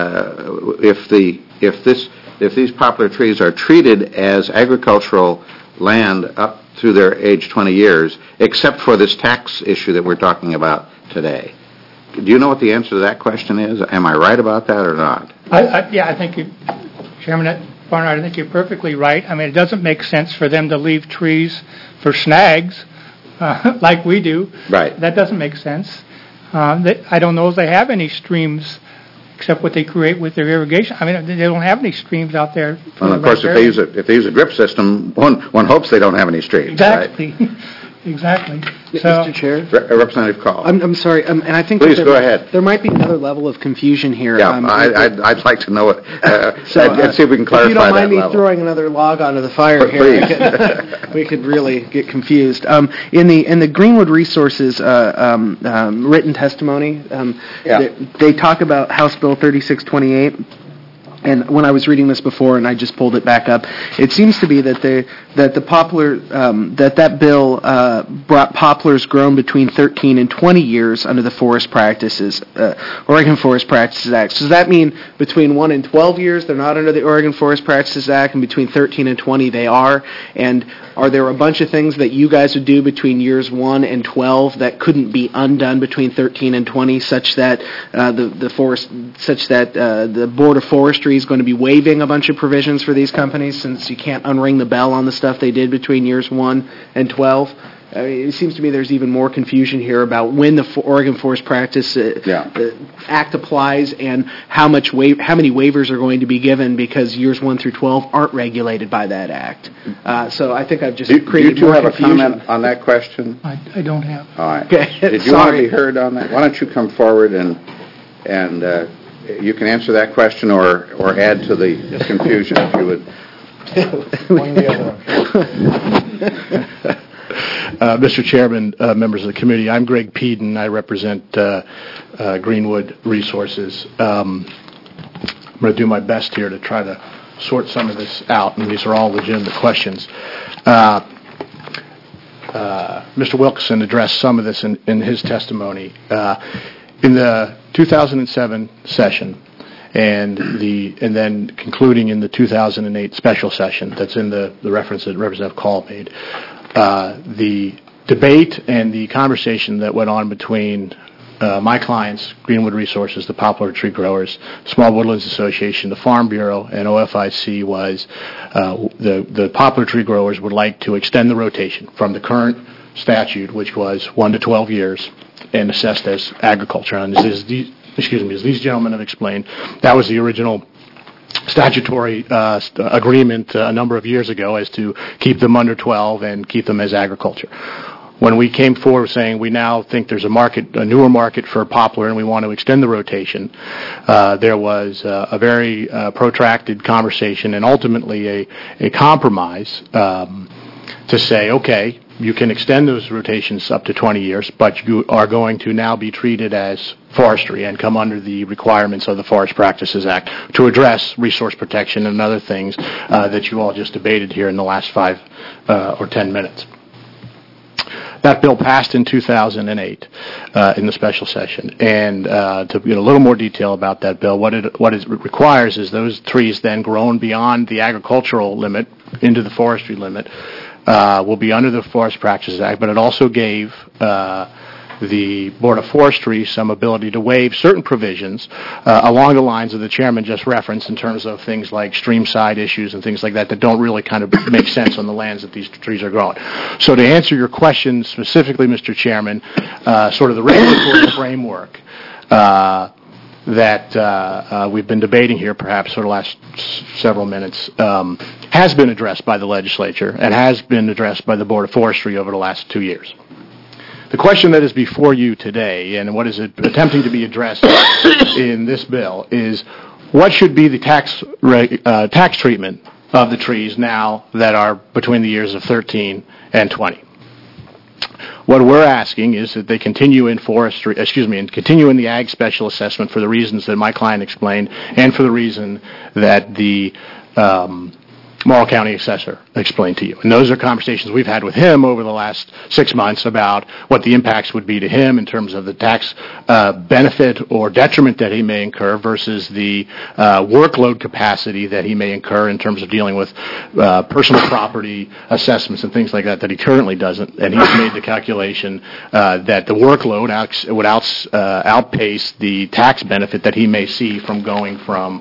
If these poplar trees are treated as agricultural land up through their age 20 years, except for this tax issue that we're talking about today. Do you know what the answer to that question is? Am I right about that or not? I think Chairman Barnhart, I think you're perfectly right. I mean, it doesn't make sense for them to leave trees for snags like we do. Right. That doesn't make sense. I don't know if they have any streams except what they create with their irrigation. I mean, they don't have any streams out there. Well, of course, if they use a drip system, one hopes they don't have any streams. Exactly. Right? Exactly. Mr. Chair? Representative Call. I'm sorry, and I think Please go ahead. There might be another level of confusion here. Yeah, I'd like to know it. And see if we can clarify that level. If you don't mind me throwing another log onto the fire here, we could really get confused. In the Greenwood Resources written testimony, they talk about House Bill 3628. And when I was reading this before, and I just pulled it back up, it seems to be that the poplar that bill brought poplars grown between 13 and 20 years under the Oregon Forest Practices Act. So does that mean between 1 and 12 years they're not under the Oregon Forest Practices Act, and between 13 and 20 they are? And are there a bunch of things that you guys would do between years 1 and 12 that couldn't be undone between 13 and 20, such that the Board of Forestry is going to be waiving a bunch of provisions for these companies, since you can't unring the bell on the stuff they did between years 1 and 12? It seems to me there's even more confusion here about when the Oregon Forest Practice Act applies and how many waivers are going to be given, because years 1 through 12 aren't regulated by that act. So I think I've just created more confusion. Do you have a comment on that question? I don't have. All right. Okay. Did you want to be heard on that? Why don't you come forward and you can answer that question or add to the confusion if you would. One or the other. Mr. Chairman, members of the committee, I'm Greg Peden. I represent Greenwood Resources. I'm going to do my best here to try to sort some of this out, and these are all legitimate questions. Mr. Wilkerson addressed some of this in his testimony. In the 2007 session, and then concluding in the 2008 special session, that's in the reference that Representative Call made, the debate and the conversation that went on between my clients, Greenwood Resources, the Poplar Tree Growers, Small Woodlands Association, the Farm Bureau, and OFIC was the Poplar Tree Growers would like to extend the rotation from the current statute, which was 1 to 12 years, and assessed as agriculture. And as these gentlemen have explained, that was the original statutory agreement a number of years ago, as to keep them under 12 and keep them as agriculture. When we came forward saying we now think there's a newer market for poplar and we want to extend the rotation, there was a very protracted conversation and ultimately a compromise to say, okay, you can extend those rotations up to 20 years, but you are going to now be treated as forestry and come under the requirements of the Forest Practices Act to address resource protection and other things that you all just debated here in the last 5 or 10 minutes. That bill passed in 2008 in the special session. And to get a little more detail about that bill, what it requires is those trees then grown beyond the agricultural limit into the forestry limit will be under the Forest Practices Act, but it also gave the Board of Forestry some ability to waive certain provisions along the lines of the chairman just referenced in terms of things like streamside issues and things like that that don't really kind of make sense on the lands that these trees are growing. So to answer your question specifically, Mr. Chairman, sort of the regulatory framework that we've been debating here perhaps for the last several minutes has been addressed by the legislature and has been addressed by the Board of Forestry over the last 2 years. The question that is before you today and what is attempting to be addressed in this bill is what should be the tax treatment of the trees now that are between the years of 13 and 20. What we're asking is that they continue in continue in the ag special assessment for the reasons that my client explained and for the reason that the Morrow County assessor explained to you. And those are conversations we've had with him over the last 6 months about what the impacts would be to him in terms of the tax benefit or detriment that he may incur versus the workload capacity that he may incur in terms of dealing with personal property assessments and things like that he currently doesn't. And he's made the calculation that the workload would outpace the tax benefit that he may see from going from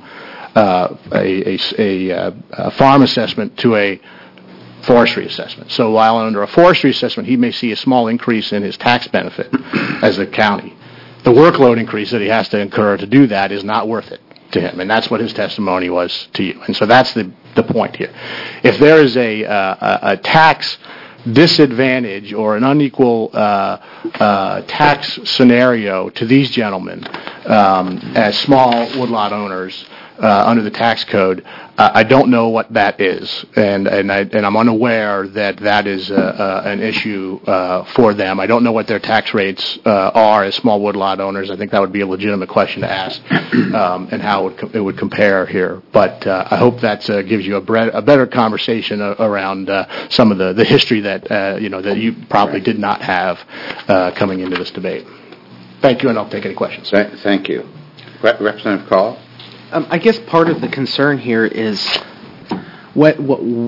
a farm assessment to a forestry assessment. So while under a forestry assessment he may see a small increase in his tax benefit as a county, the workload increase that he has to incur to do that is not worth it to him. And that's what his testimony was to you. And so that's the point here. If there is a tax disadvantage or an unequal tax scenario to these gentlemen as small woodlot owners under the tax code, I don't know what that is, and I'm unaware that is an issue for them. I don't know what their tax rates are as small woodlot owners. I think that would be a legitimate question to ask, and how it would compare here. But I hope that gives you a better conversation around some of the history that that you probably did not have coming into this debate. Thank you, and I'll take any questions. Thank you, Representative Call. I guess part of the concern here is what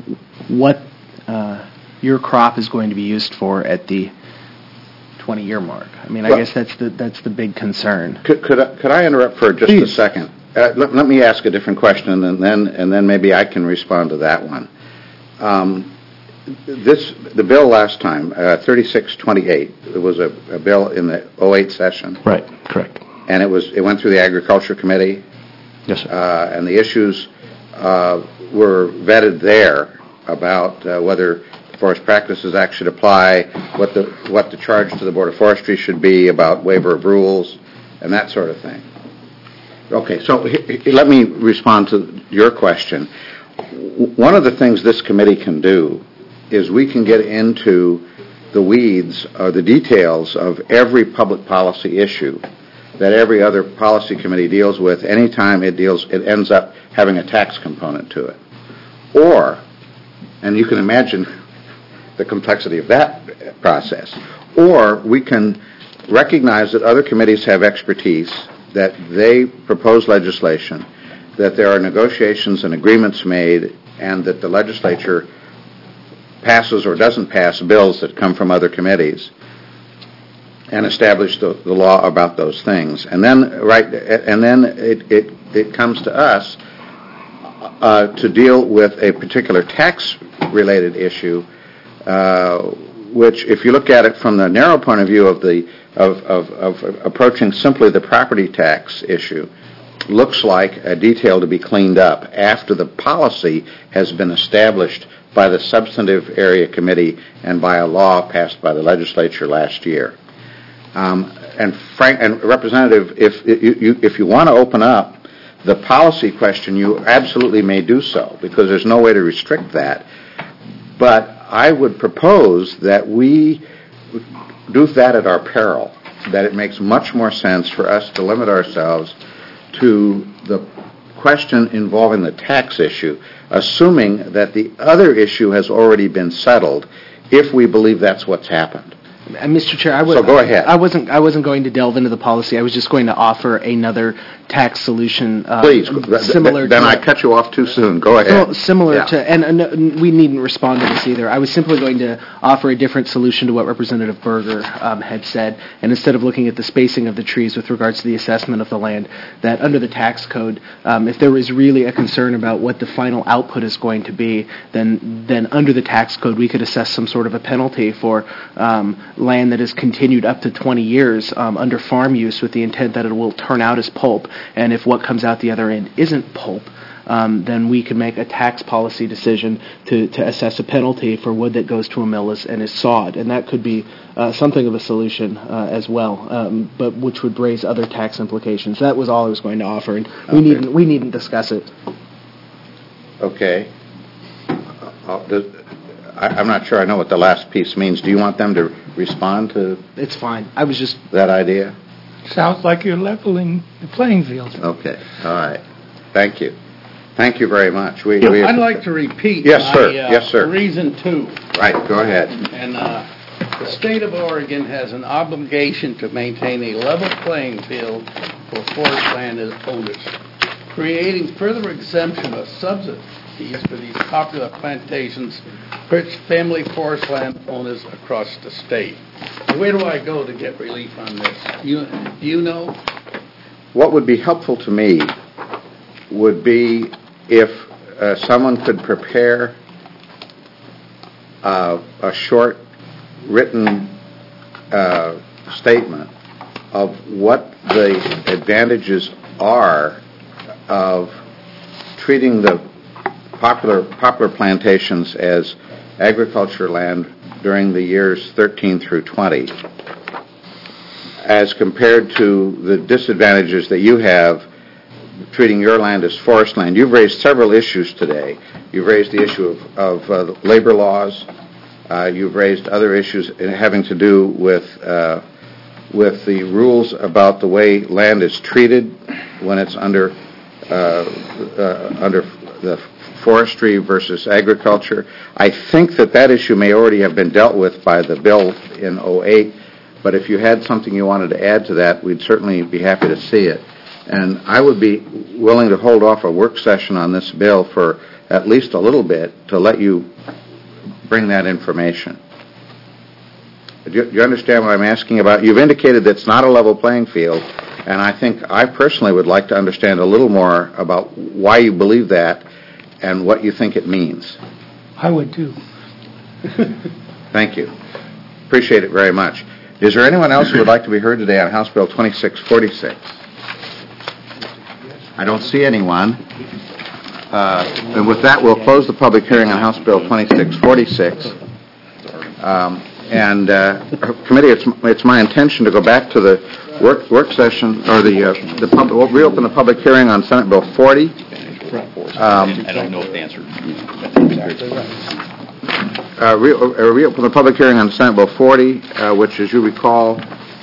your crop is going to be used for at the 20-year mark. I mean, I guess that's the big concern. Could I interrupt for just a second? Let me ask a different question, and then maybe I can respond to that one. The bill last time, 3628, it was a bill in the 08 session. Right. Correct. And it went through the Agriculture Committee. Yes, sir. And the issues were vetted there about whether the Forest Practices Act should apply, what the charge to the Board of Forestry should be, about waiver of rules, and that sort of thing. Okay, so let me respond to your question. One of the things this committee can do is we can get into the weeds or the details of every public policy issue that every other policy committee deals with anytime it ends up having a tax component to it. Or, and you can imagine the complexity of that process, or we can recognize that other committees have expertise, that they propose legislation, that there are negotiations and agreements made, and that the legislature passes or doesn't pass bills that come from other committees, and establish the law about those things. And then it comes to us to deal with a particular tax-related issue, which, if you look at it from the narrow point of view of approaching simply the property tax issue, looks like a detail to be cleaned up after the policy has been established by the Substantive Area Committee and by a law passed by the legislature last year. And Representative, if you want to open up the policy question, you absolutely may do so, because there's no way to restrict that. But I would propose that we do that at our peril, that it makes much more sense for us to limit ourselves to the question involving the tax issue, assuming that the other issue has already been settled, if we believe that's what's happened. Mr. Chair, So go ahead. I wasn't going to delve into the policy. I was just going to offer another tax solution. Please, similar. Then to I cut you off too soon. Go ahead. Well, similar Yeah. to, and we needn't respond to this either. I was simply going to offer a different solution to what Representative Berger had said, and instead of looking at the spacing of the trees with regards to the assessment of the land, that under the tax code, if there was really a concern about what the final output is going to be, then under the tax code we could assess some sort of a penalty for land that is continued up to 20 years under farm use with the intent that it will turn out as pulp, and if what comes out the other end isn't pulp, then we can make a tax policy decision to assess a penalty for wood that goes to a mill and is sawed, and that could be something of a solution as well, but which would raise other tax implications. That was all I was going to offer, and we needn't discuss it. Okay. I'm not sure I know what the last piece means. Do you want them to respond to It's fine. I was just... that idea? Sounds like you're leveling the playing field. Okay. All right. Thank you. Thank you very much. I'd like to repeat Yes, sir. my Yes, sir. reason two. Right. Go ahead. And the state of Oregon has an obligation to maintain a level playing field for forest land owners, creating further exemption of subsidies for these popular plantations for family forest land owners across the state. Where do I go to get relief on this? Do you know? What would be helpful to me would be if someone could prepare a short written statement of what the advantages are of treating the popular plantations as agriculture land during the years 13 through 20, as compared to the disadvantages that you have treating your land as forest land. You've raised several issues today. You've raised the issue of labor laws. You've raised other issues having to do with the rules about the way land is treated when it's under the forestry versus agriculture. I think that issue may already have been dealt with by the bill in 08, but if you had something you wanted to add to that, we'd certainly be happy to see it. And I would be willing to hold off a work session on this bill for at least a little bit to let you bring that information. Do you understand what I'm asking about? You've indicated that it's not a level playing field, and I think I personally would like to understand a little more about why you believe that and what you think it means. I would too. Thank you. Appreciate it very much. Is there anyone else who would like to be heard today on House Bill 2646? I don't see anyone. And with that, we'll close the public hearing on House Bill 2646. Committee, it's my intention to go back to the work session, or we'll reopen the public hearing on Senate Bill 40. I don't know if the answer. Reopen the public hearing on Senate Bill 40, which, as you recall,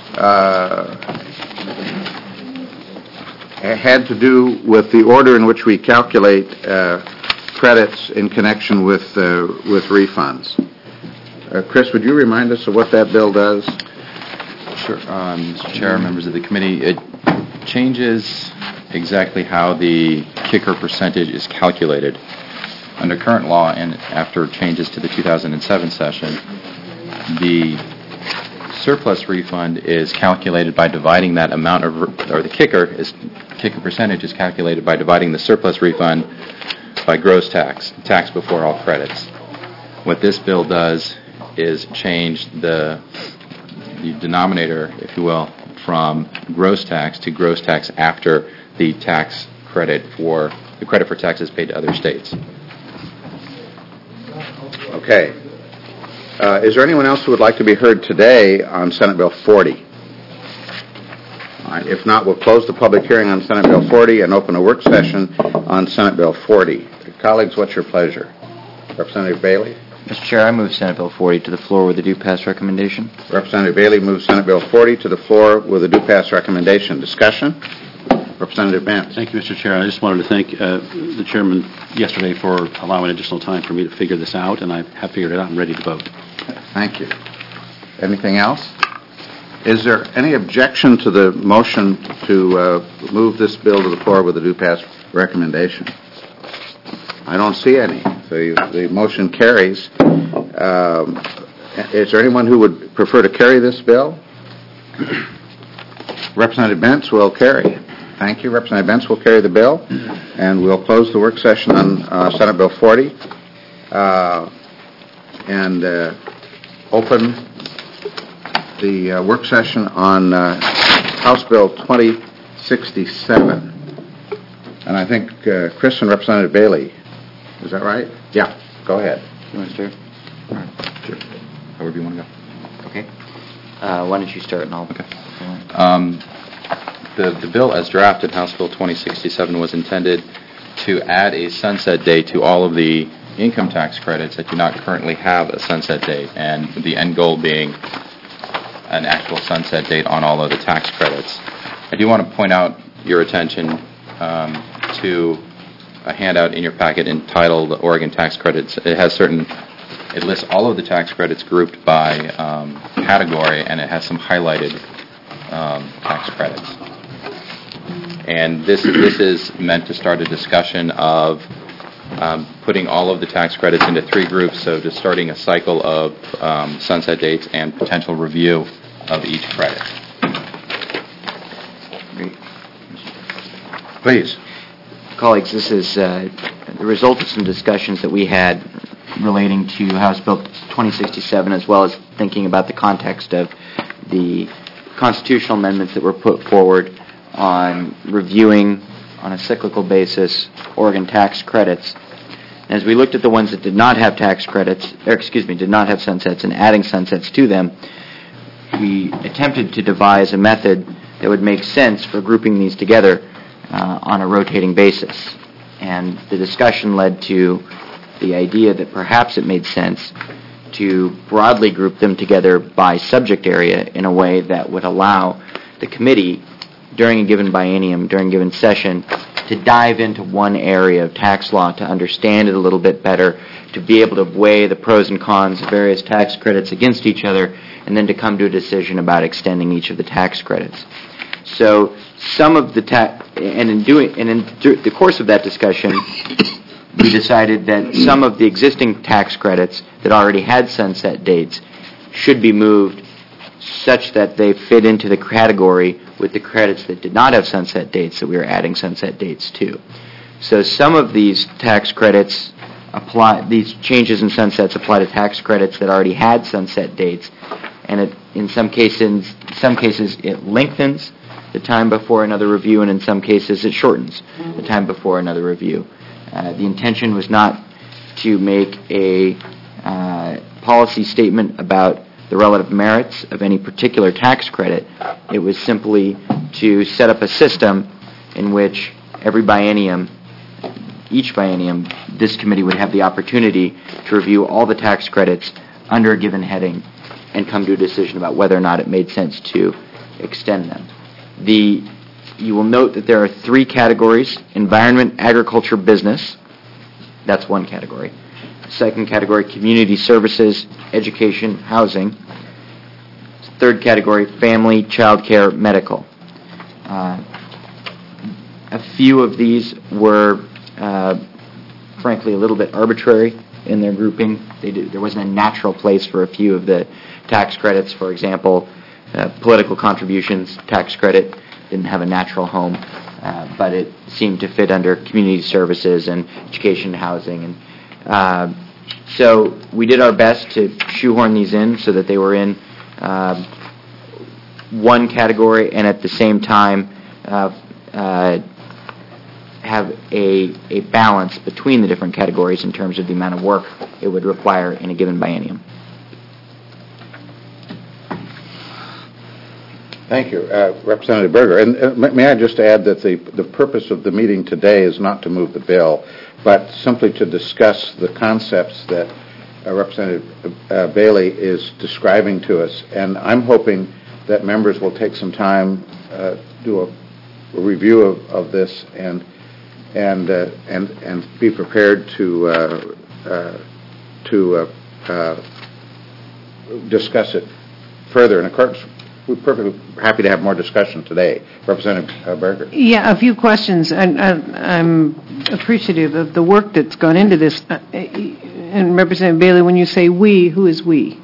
had to do with the order in which we calculate credits in connection with refunds. Chris, would you remind us of what that bill does? Sure. Mr. Chair, members of the committee, it changes exactly how the kicker percentage is calculated. Under current law, and after changes to the 2007 session, the surplus refund is calculated by dividing that amount of, or the kicker percentage is calculated by dividing the surplus refund by gross tax before all credits. What this bill does is change the denominator, if you will, from gross tax to gross tax after the tax credit for taxes paid to other states. Okay. Is there anyone else who would like to be heard today on Senate Bill 40? All right. If not, we'll close the public hearing on Senate Bill 40 and open a work session on Senate Bill 40. Colleagues, what's your pleasure? Representative Bailey? Mr. Chair, I move Senate Bill 40 to the floor with a due pass recommendation. Representative Bailey moves Senate Bill 40 to the floor with a due pass recommendation. Discussion? Representative Benz. Thank you, Mr. Chair. I just wanted to thank the chairman yesterday for allowing additional time for me to figure this out, and I have figured it out. I'm ready to vote. Thank you. Anything else? Is there any objection to the motion to move this bill to the floor with a due pass recommendation? I don't see any. The motion carries. Is there anyone who would prefer to carry this bill? Representative Bentz will carry. Thank you. Representative Bentz will carry the bill, and we'll close the work session on Senate Bill 40 and open the work session on House Bill 2067. And I think Chris and Representative Bailey, is that right? Yeah, go ahead. You want to start? All right. Sure. However you want to go. Okay. Why don't you start and I'll... Okay. The bill as drafted, House Bill 2067, was intended to add a sunset date to all of the income tax credits that do not currently have a sunset date, and the end goal being an actual sunset date on all of the tax credits. I do want to point out your attention to a handout in your packet entitled Oregon Tax Credits. It lists all of the tax credits grouped by category, and it has some highlighted tax credits. And this is meant to start a discussion of putting all of the tax credits into three groups, so just starting a cycle of sunset dates and potential review of each credit. Please. Colleagues, this is the result of some discussions that we had relating to House Bill 2067, as well as thinking about the context of the constitutional amendments that were put forward on reviewing on a cyclical basis Oregon tax credits. And as we looked at the ones that did not have tax credits, did not have sunsets, and adding sunsets to them, we attempted to devise a method that would make sense for grouping these together on a rotating basis. And the discussion led to the idea that perhaps it made sense to broadly group them together by subject area in a way that would allow the committee during a given biennium, during a given session, to dive into one area of tax law, to understand it a little bit better, to be able to weigh the pros and cons of various tax credits against each other, and then to come to a decision about extending each of the tax credits. So some of the in the course of that discussion, we decided that some of the existing tax credits that already had sunset dates should be moved such that they fit into the category with the credits that did not have sunset dates that we were adding sunset dates to. So some of these tax credits these changes in sunsets apply to tax credits that already had sunset dates, and in some cases it lengthens the time before another review, and in some cases it shortens the time before another review. The intention was not to make a policy statement about the relative merits of any particular tax credit. It was simply to set up a system in which each biennium, this committee would have the opportunity to review all the tax credits under a given heading and come to a decision about whether or not it made sense to extend them. You will note that there are three categories: environment, agriculture, business. That's one category. Second category, community services, education, housing. Third category, family, child care, medical. A few of these were, frankly, a little bit arbitrary in their grouping. There wasn't a natural place for a few of the tax credits. For example, political contributions tax credit didn't have a natural home, but it seemed to fit under community services and education and housing. And so we did our best to shoehorn these in so that they were in one category and at the same time have a balance between the different categories in terms of the amount of work it would require in a given biennium. Thank you, Representative Berger. And may I just add that the purpose of the meeting today is not to move the bill, but simply to discuss the concepts that Representative Bailey is describing to us, and I'm hoping that members will take some time, do a review of this, and be prepared to discuss it further. And of course, we're perfectly happy to have more discussion today. Representative Berger. Yeah, a few questions. I'm appreciative of the work that's gone into this. And Representative Bailey, when you say we, who is we?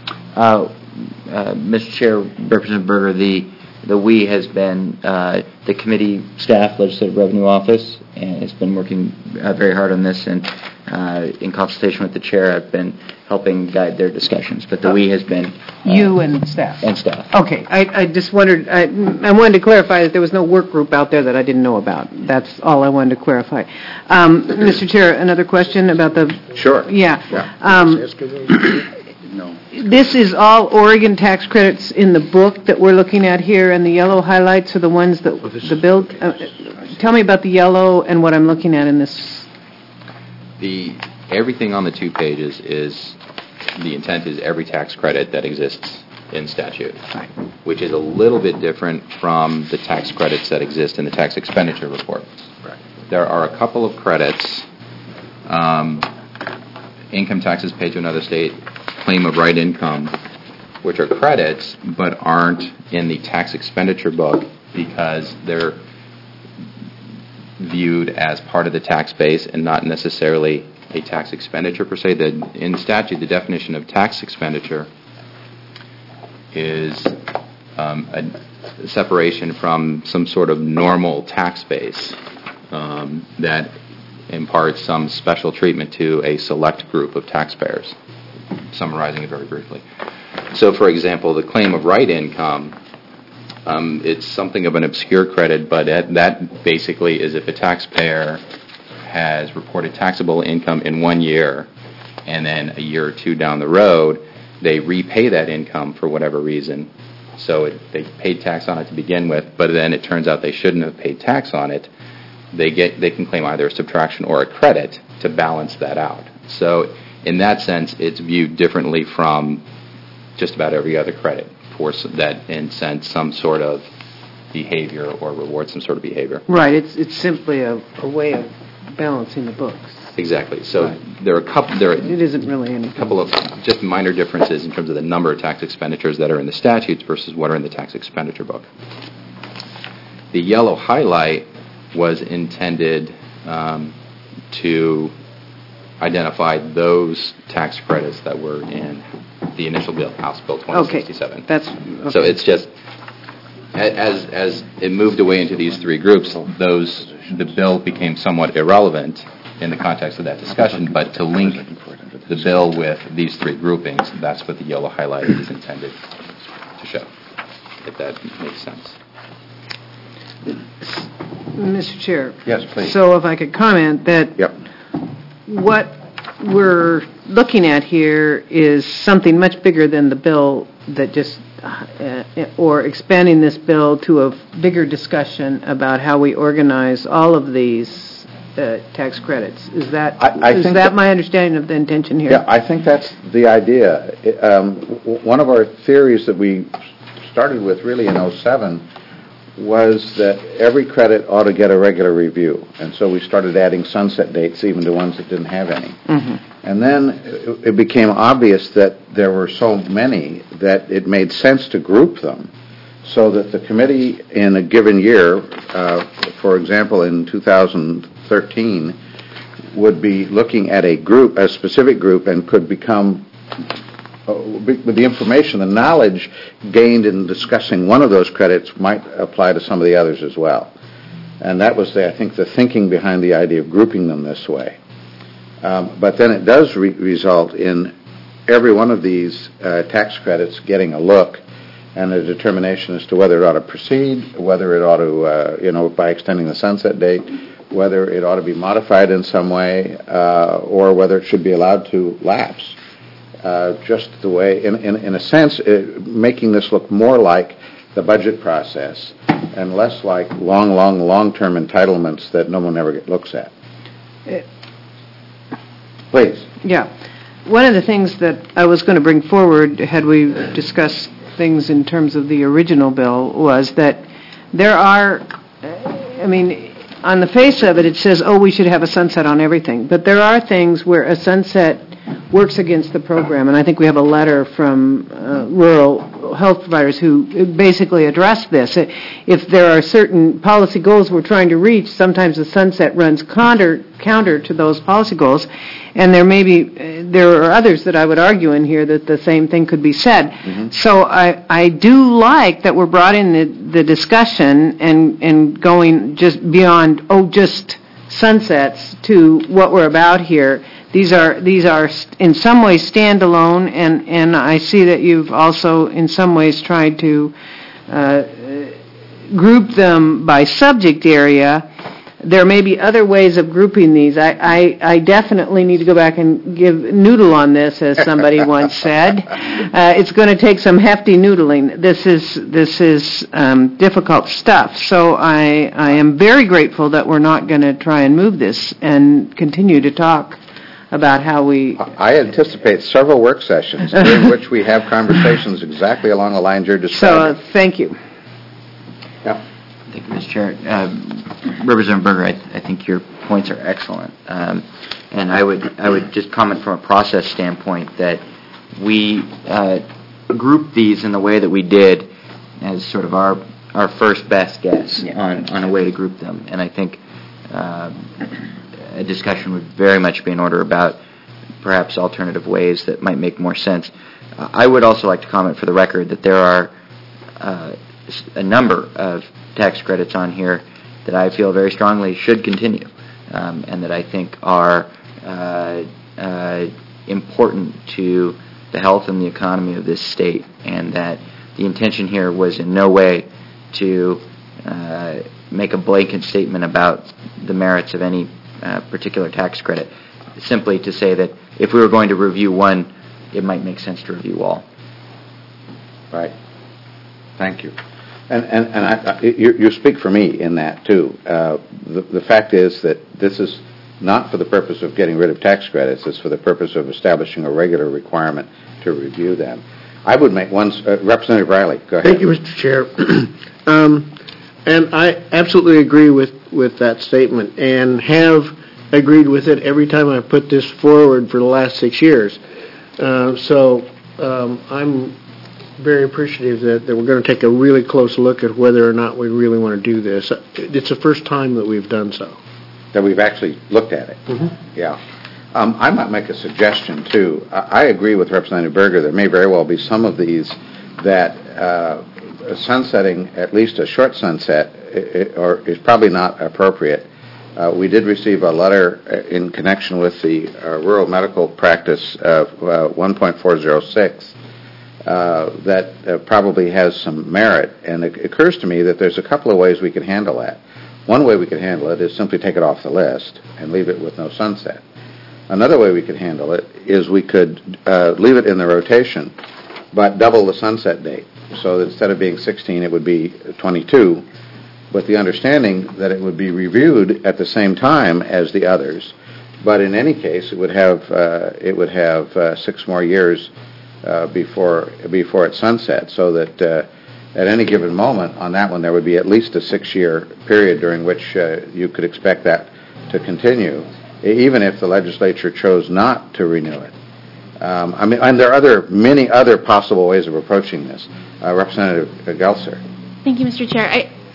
Mr. Chair, Representative Berger, the we has been the committee staff, Legislative Revenue Office, and it's been working very hard on this, and in consultation with the chair, I've been helping guide their discussions. But the we has been... you and staff? And staff. Okay. I just wondered, I wanted to clarify that there was no work group out there that I didn't know about. That's all I wanted to clarify. Mr. Chair, another question about the... Sure. Yeah. No. This is all Oregon tax credits in the book that we're looking at here, and the yellow highlights are the ones that the bill... tell me about the yellow and what I'm looking at in this. Everything on the 2 pages is, the intent is every tax credit that exists in statute, right, which is a little bit different from the tax credits that exist in the tax expenditure report. Right. There are a couple of credits, income taxes paid to another state, claim of right income, which are credits but aren't in the tax expenditure book because they're viewed as part of the tax base and not necessarily a tax expenditure per se. In statute, the definition of tax expenditure is a separation from some sort of normal tax base that imparts some special treatment to a select group of taxpayers, summarizing it very briefly. So, for example, the claim of right income, it's something of an obscure credit, but that basically is if a taxpayer has reported taxable income in 1 year, and then a year or two down the road, they repay that income for whatever reason. So they paid tax on it to begin with, but then it turns out they shouldn't have paid tax on it. They can claim either a subtraction or a credit to balance that out. So in that sense, it's viewed differently from just about every other credit for that incents some sort of behavior or rewards some sort of behavior. Right. It's simply a way of balancing the books. Exactly. So right. It isn't really anything. A couple of just minor differences in terms of the number of tax expenditures that are in the statutes versus what are in the tax expenditure book. The yellow highlight was intended to identify those tax credits that were in the initial bill, House Bill 2067. Okay. So it's just, as it moved away into these 3 groups, the bill became somewhat irrelevant in the context of that discussion, but to link the bill with these 3 groupings, that's what the yellow highlight is intended to show, if that makes sense. Mr. Chair. Yes, please. So if I could comment that what we're looking at here is something much bigger than the bill that just, or expanding this bill to a bigger discussion about how we organize all of these tax credits. Is that my understanding of the intention here? Yeah, I think that's the idea. One of our theories that we started with really in 2007 was that every credit ought to get a regular review. And so we started adding sunset dates even to ones that didn't have any. Mm-hmm. And then it became obvious that there were so many that it made sense to group them so that the committee in a given year, for example in 2013, would be looking at a specific group, and could become, with the information, the knowledge gained in discussing one of those credits might apply to some of the others as well. And that was, I think, the thinking behind the idea of grouping them this way. But then it does result in every one of these tax credits getting a look and a determination as to whether it ought to proceed, whether it ought to, by extending the sunset date, whether it ought to be modified in some way, or whether it should be allowed to lapse. Just the way, in a sense, making this look more like the budget process and less like long-term entitlements that no one ever looks at. Please. Yeah. one of the things that I was going to bring forward, had we discussed things in terms of the original bill, was that there are, on the face of it, it says, we should have a sunset on everything. But there are things where a sunset works against the program. And I think we have a letter from rural health providers who basically address this. If there are certain policy goals we're trying to reach, sometimes the sunset runs counter to those policy goals. And there are others that I would argue in here that the same thing could be said. Mm-hmm. So I do like that we're brought in the discussion and going just beyond, just sunsets to what we're about here. These are in some ways standalone, and I see that you've also in some ways tried to group them by subject area. There may be other ways of grouping these. I definitely need to go back and give noodle on this, as somebody once said. It's going to take some hefty noodling. This is difficult stuff. So I am very grateful that we're not going to try and move this and continue to talk about how we... I anticipate several work sessions during which we have conversations exactly along the lines you're describing. So thank you. Yeah. Thank you, Mr. Chair. Representative Berger, I think your points are excellent. And I would just comment from a process standpoint that we grouped these in the way that we did as sort of our first best guess on a way to group them. And I think a discussion would very much be in order about perhaps alternative ways that might make more sense. I would also like to comment for the record that there are a number of tax credits on here that I feel very strongly should continue, and that I think are important to the health and the economy of this state, and that the intention here was in no way to make a blanket statement about the merits of any particular tax credit, simply to say that if we were going to review one, it might make sense to review all. Right. Thank you. And you speak for me in that, too. The fact is that this is not for the purpose of getting rid of tax credits. It's for the purpose of establishing a regular requirement to review them. I would make one... Representative Riley, go ahead. Thank you, Mr. Chair. And I absolutely agree with that statement and have agreed with it every time I've put this forward for the last 6 years. So I'm very appreciative that we're going to take a really close look at whether or not we really want to do this. It's the first time that we've done so. That we've actually looked at it. Mm-hmm. Yeah. I might make a suggestion, too. I agree with Representative Berger. There may very well be some of these that sunsetting, at least a short sunset, is probably not appropriate. We did receive a letter in connection with the rural medical practice of 1.406 that probably has some merit, and it occurs to me that there's a couple of ways we could handle that. One way we could handle it is simply take it off the list and leave it with no sunset. Another way we could handle it is we could leave it in the rotation, but double the sunset date. So that instead of being 16, it would be 22, with the understanding that it would be reviewed at the same time as the others. But in any case, it would have 6 more years before it sunsets, so that at any given moment on that one, there would be at least a 6-year period during which you could expect that to continue, even if the legislature chose not to renew it. And there are many other possible ways of approaching this. Representative Gelser. Thank you, Mr. Chair.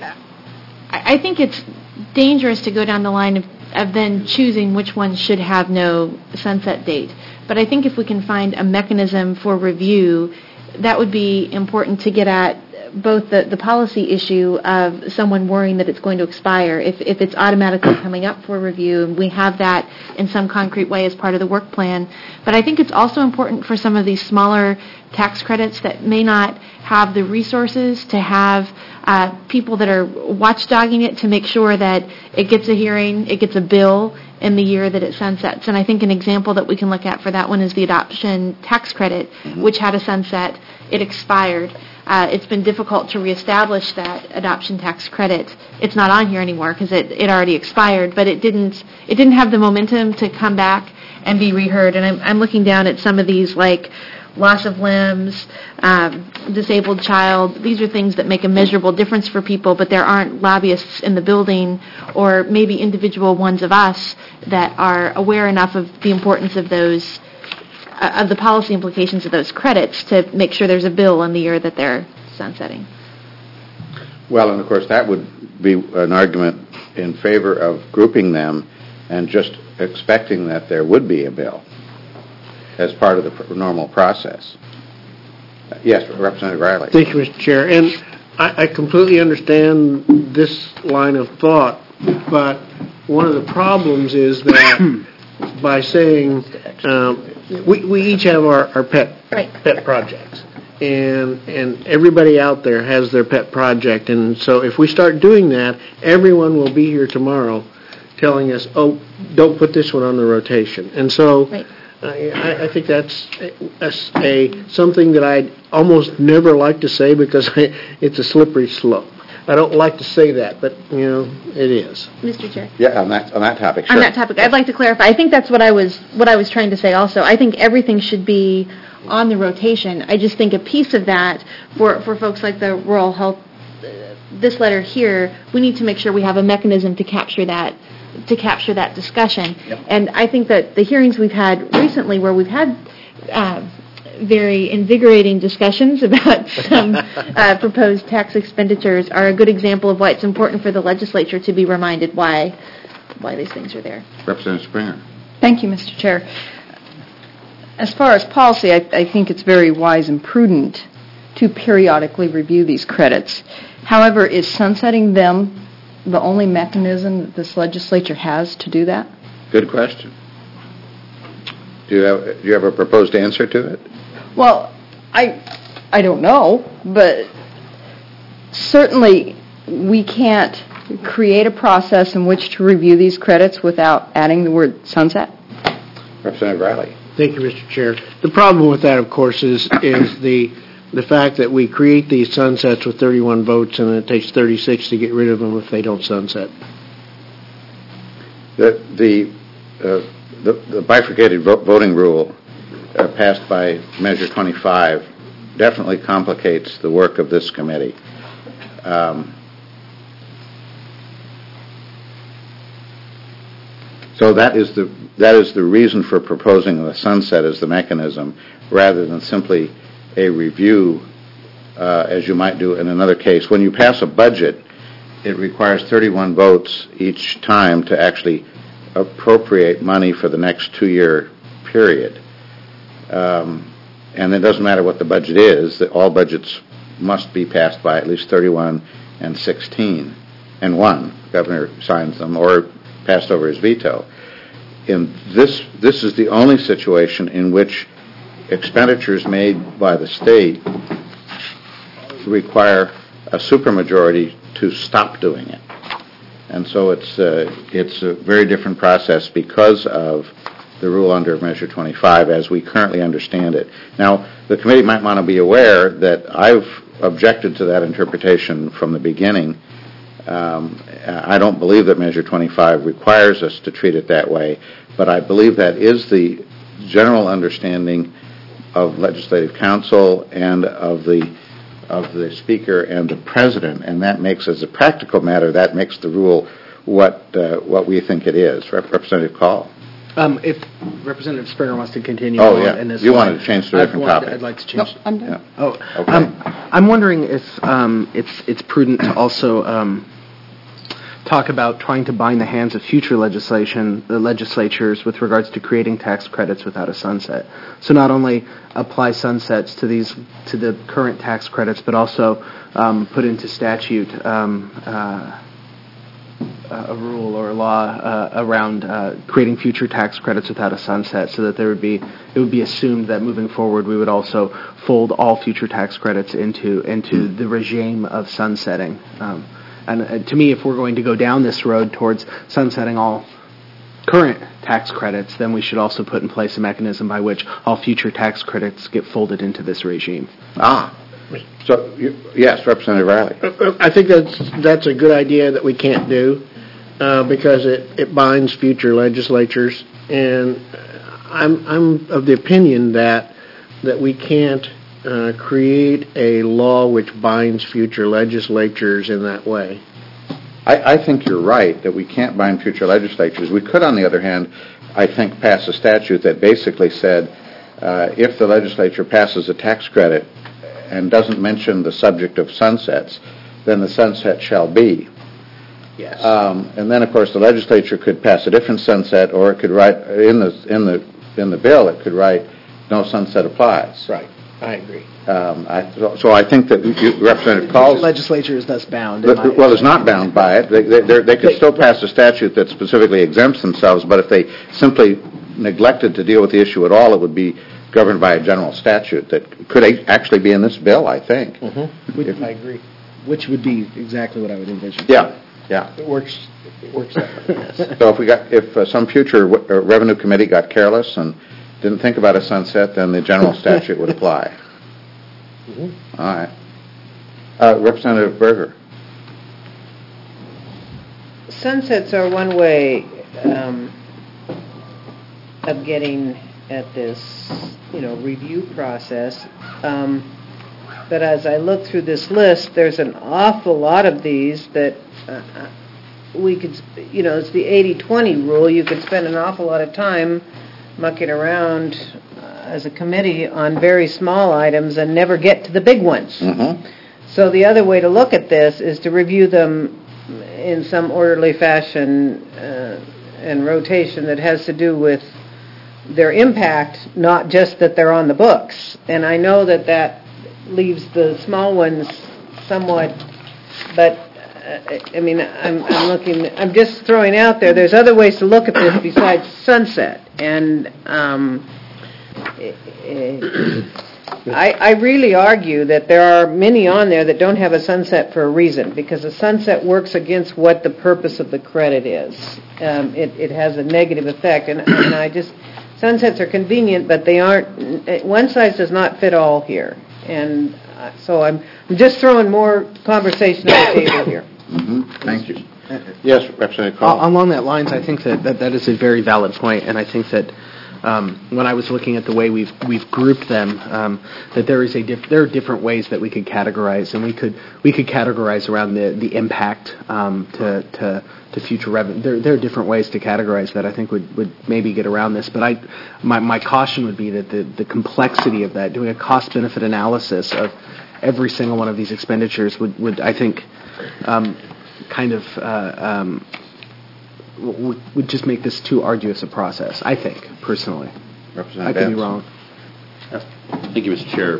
I think it's dangerous to go down the line of then choosing which ones should have no sunset date. But I think if we can find a mechanism for review, that would be important to get at both the policy issue of someone worrying that it's going to expire, if it's automatically coming up for review, and we have that in some concrete way as part of the work plan. But I think it's also important for some of these smaller tax credits that may not have the resources to have people that are watchdogging it to make sure that it gets a hearing, it gets a bill in the year that it sunsets. And I think an example that we can look at for that one is the adoption tax credit, which had a sunset. It expired. It's been difficult to reestablish that adoption tax credit. It's not on here anymore because it already expired, but it didn't have the momentum to come back and be reheard. And I'm looking down at some of these, like loss of limbs, disabled child. These are things that make a measurable difference for people, but there aren't lobbyists in the building or maybe individual ones of us that are aware enough of the importance of those, of the policy implications of those credits to make sure there's a bill in the year that they're sunsetting. Well, and of course, that would be an argument in favor of grouping them and just expecting that there would be a bill as part of the normal process. Yes, Representative Riley. Thank you, Mr. Chair. And I completely understand this line of thought, but one of the problems is that by saying we each have our pet projects, and everybody out there has their pet project, and so if we start doing that, everyone will be here tomorrow telling us, oh, don't put this one on the rotation. And so I think that's something that I'd almost never like to say because it's a slippery slope. I don't like to say that, but, it is. Mr. Chair. Yeah, on that topic, sure. On that topic, I'd like to clarify. I think that's what I was trying to say also. I think everything should be on the rotation. I just think a piece of that for folks like the rural health, this letter here, we need to make sure we have a mechanism to capture that discussion. Yep. And I think that the hearings we've had recently where we've had very invigorating discussions about some proposed tax expenditures are a good example of why it's important for the legislature to be reminded why these things are there. Representative Springer. Thank you, Mr. Chair. As far as policy, I think it's very wise and prudent to periodically review these credits. However, is sunsetting them the only mechanism that this legislature has to do that? Good question. Do you have a proposed answer to it? Well, I don't know, but certainly we can't create a process in which to review these credits without adding the word sunset. Representative Riley. Thank you, Mr. Chair. The problem with that, of course, is the fact that we create these sunsets with 31 votes and it takes 36 to get rid of them if they don't sunset. The bifurcated voting rule passed by Measure 25 definitely complicates the work of this committee. So that is the reason for proposing the sunset as the mechanism, rather than simply a review, as you might do in another case. When you pass a budget, it requires 31 votes each time to actually appropriate money for the next 2-year period. And it doesn't matter what the budget is, that all budgets must be passed by at least 31 and 16. And one, the governor signs them or passed over his veto. In this is the only situation in which expenditures made by the state require a supermajority to stop doing it. And so it's a very different process because of the rule under Measure 25 as we currently understand it. Now, the committee might want to be aware that I've objected to that interpretation from the beginning. I don't believe that Measure 25 requires us to treat it that way, but I believe that is the general understanding of Legislative Council and of the Speaker and the President, and that makes, as a practical matter, that makes the rule what we think it is. Representative Call. If Representative Springer wants to continue in this you wanted to change to a different topic. I'd like to change. No, I'm done. Yeah. Oh, okay. I'm wondering if it's prudent to also talk about trying to bind the hands of future legislatures with regards to creating tax credits without a sunset. So not only apply sunsets to the current tax credits, but also put into statute a rule or a law around creating future tax credits without a sunset, so that it would be assumed that moving forward we would also fold all future tax credits into the regime of sunsetting. And to me, if we're going to go down this road towards sunsetting all current tax credits, then we should also put in place a mechanism by which all future tax credits get folded into this regime. So, yes, Representative Riley. I think that's a good idea that we can't do because it binds future legislatures. And I'm of the opinion that we can't create a law which binds future legislatures in that way. I think you're right that we can't bind future legislatures. We could, on the other hand, I think, pass a statute that basically said if the legislature passes a tax credit and doesn't mention the subject of sunsets, then the sunset shall be. Yes. And then, of course, the legislature could pass a different sunset, or it could write in the bill. It could write no sunset applies. Right. I agree. So I think that Representative Call's The legislature is thus bound. well, is not bound by it. They could still pass a statute that specifically exempts themselves, but if they simply neglected to deal with the issue at all, it would be governed by a general statute that could actually be in this bill, I think. I agree. Which would be exactly what I would envision. Yeah. It works that way, yes. So if some future revenue committee got careless and didn't think about a sunset, then the general statute would apply. All right. Representative Berger. Sunsets are one way of getting at this, review process. But as I look through this list, there's an awful lot of these that we could, it's the 80-20 rule. You could spend an awful lot of time mucking around as a committee on very small items and never get to the big ones. So the other way to look at this is to review them in some orderly fashion and rotation that has to do with their impact, not just that they're on the books. And I know that leaves the small ones somewhat, but I'm just throwing out there's other ways to look at this besides sunset. And I really argue that there are many on there that don't have a sunset for a reason, because a sunset works against what the purpose of the credit is. It has a negative effect, and sunsets are convenient, but they aren't. One size does not fit all here, and so I'm just throwing more conversation on the table here. Thank you. Yes, Representative Call. Along that lines, I think that is a very valid point, and I think that when I was looking at the way we've grouped them, that there are different ways that we could categorize, and we could categorize around the impact to future revenue. There are different ways to categorize that I think would maybe get around this, but my caution would be that the complexity of that, doing a cost-benefit analysis of every single one of these expenditures would I think would just make this too arduous a process, I think, personally. I could be wrong. Thank you, Mr. Chair.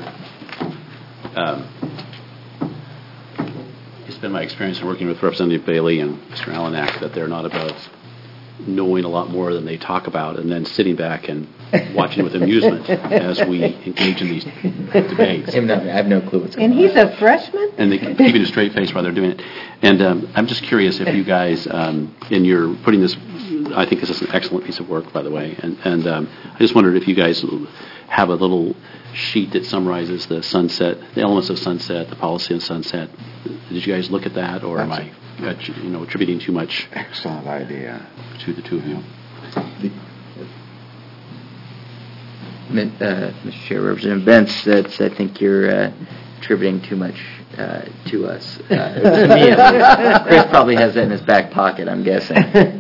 It's been my experience in working with Representative Bailey and Mr. Alanak that they're not about knowing a lot more than they talk about and then sitting back and watching with amusement as we engage in these debates. I have no clue what's going on. And he's a freshman? And they keeping a straight face while they're doing it. And I'm just curious if you guys, in your putting this, I think this is an excellent piece of work, by the way, and I just wondered if you guys have a little sheet that summarizes the sunset, the elements of sunset, the policy of sunset. Did you guys look at that, or am I attributing too much? Excellent idea. To the two of you. Mr. Chair, Representative Bentz, I think you're attributing too much to us. Chris probably has that in his back pocket, I'm guessing.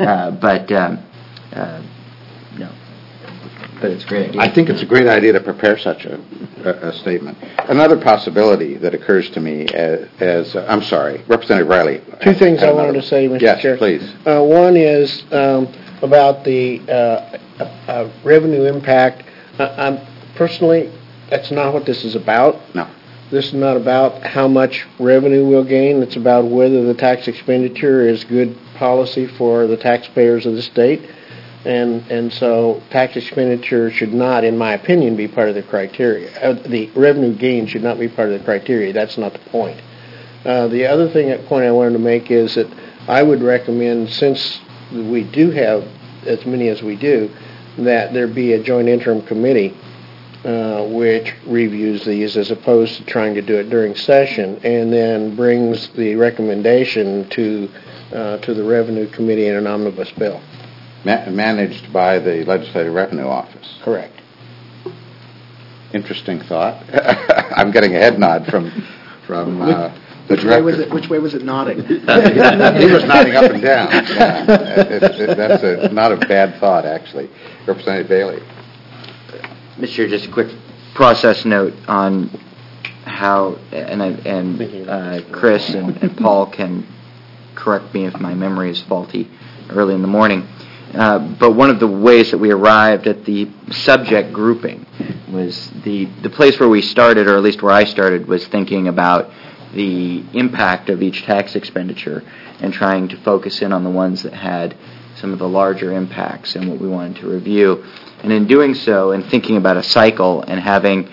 No. But it's a great idea. I think it's a great idea to prepare such a statement. Another possibility that occurs to me I'm sorry, Representative Riley. Two things I wanted to say, Mr. Chair. Yes, please. One is about the revenue impact. Personally, that's not what this is about. No. This is not about how much revenue we'll gain. It's about whether the tax expenditure is good policy for the taxpayers of the state. And so tax expenditure should not, in my opinion, be part of the criteria. The revenue gain should not be part of the criteria. That's not the point. The other point I wanted to make is that I would recommend, since we do have as many as we do, that there be a joint interim committee which reviews these as opposed to trying to do it during session and then brings the recommendation to the Revenue Committee in an omnibus bill. managed by the Legislative Revenue Office. Correct. Interesting thought. I'm getting a head nod from the director. Which way was it nodding? He was nodding up and down. Yeah. That's not a bad thought, actually. Representative Bailey. Mr. Chair, just a quick process note on how, and Chris and Paul can correct me if my memory is faulty early in the morning. But one of the ways that we arrived at the subject grouping was the place where we started, or at least where I started, was thinking about the impact of each tax expenditure and trying to focus in on the ones that had some of the larger impacts and what we wanted to review. And in doing so, and thinking about a cycle and having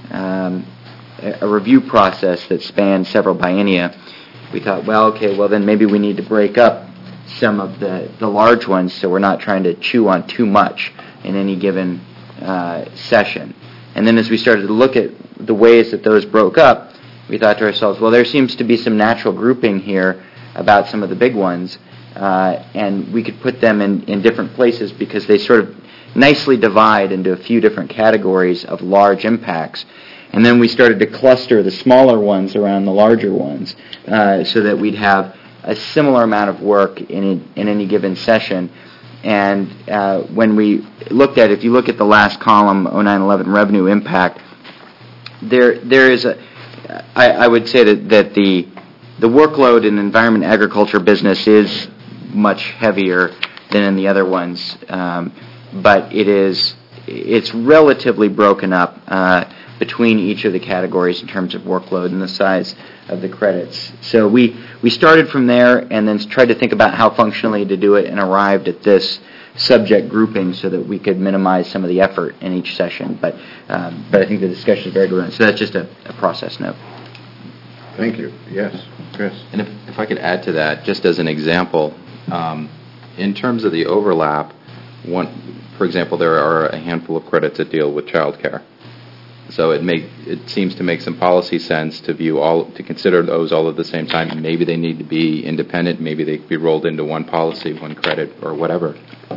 a review process that spanned several biennia, we thought, then maybe we need to break up some of the large ones so we're not trying to chew on too much in any given session. And then as we started to look at the ways that those broke up, we thought to ourselves, there seems to be some natural grouping here about some of the big ones, and we could put them in different places because they sort of nicely divide into a few different categories of large impacts. And then we started to cluster the smaller ones around the larger ones so that we'd have a similar amount of work in any given session. And when we looked at it, if you look at the last column, 09-11 revenue impact, there is I would say that the workload in environment agriculture business is much heavier than in the other ones, but it's relatively broken up between each of the categories in terms of workload and the size of the credits. So we started from there and then tried to think about how functionally to do it and arrived at this subject grouping so that we could minimize some of the effort in each session. But I think the discussion is very good. So that's just a process note. Thank you. Yes, Chris. And if I could add to that, just as an example, in terms of the overlap, for example, there are a handful of credits that deal with child care. So it seems to make some policy sense to consider those all at the same time. Maybe they need to be independent. Maybe they could be rolled into one policy, one credit, or whatever.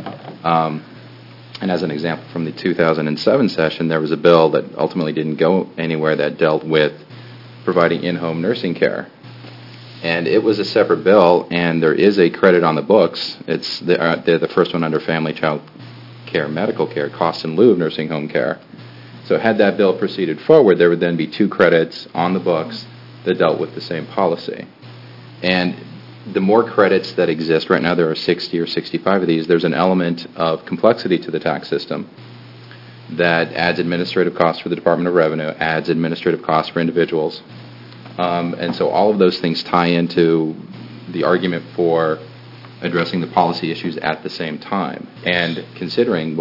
And as an example, from the 2007 session, there was a bill that ultimately didn't go anywhere that dealt with providing in-home nursing care. And it was a separate bill, and there is a credit on the books. They're the first one under family child care, medical care, costs in lieu of nursing home care. So had that bill proceeded forward, there would then be 2 credits on the books that dealt with the same policy. And the more credits that exist, right now there are 60 or 65 of these, there's an element of complexity to the tax system that adds administrative costs for the Department of Revenue, adds administrative costs for individuals. And so all of those things tie into the argument for addressing the policy issues at the same time. And considering,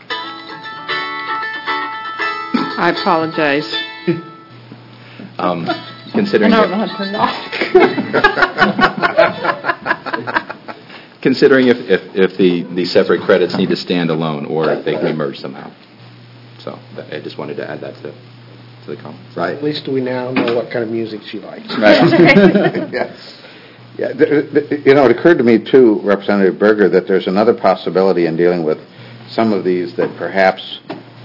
I apologize. Considering I don't know how to turn it off. Considering if the separate credits need to stand alone or if they can be merged somehow. So I just wanted to add that to the comments. Right. At least we now know what kind of music she likes. Right. Yes. Yeah. It occurred to me too, Representative Berger, that there's another possibility in dealing with some of these that perhaps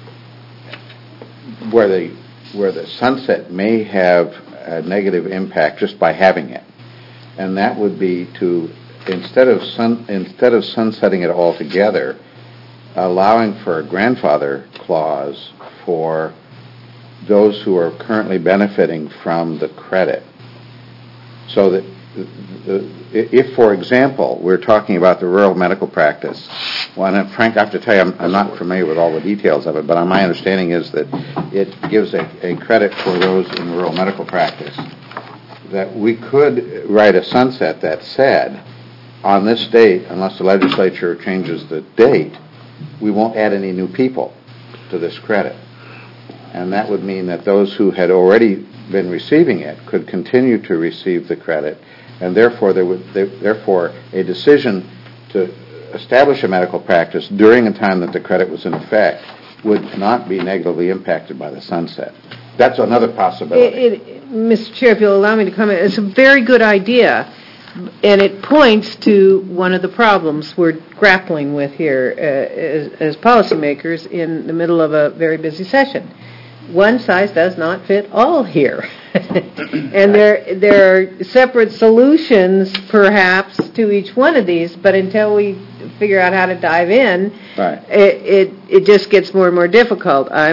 where the sunset may have a negative impact just by having it, and that would be to instead of sunsetting it altogether, allowing for a grandfather clause for those who are currently benefiting from the credit, so that if, for example, we're talking about the rural medical practice, and Frank, I have to tell you, I'm not familiar with all the details of it, but my understanding is that it gives a credit for those in rural medical practice, that we could write a sunset that said, on this date, unless the legislature changes the date, we won't add any new people to this credit. And that would mean that those who had already been receiving it could continue to receive the credit, and therefore a decision to establish a medical practice during a time that the credit was in effect would not be negatively impacted by the sunset. That's another possibility. Mr. Chair, if you'll allow me to comment, it's a very good idea, And it points to one of the problems we're grappling with here as policymakers in the middle of a very busy session. One size does not fit all here. And there are separate solutions, perhaps, to each one of these, but until we figure out how to dive in, Right. it just gets more and more difficult. I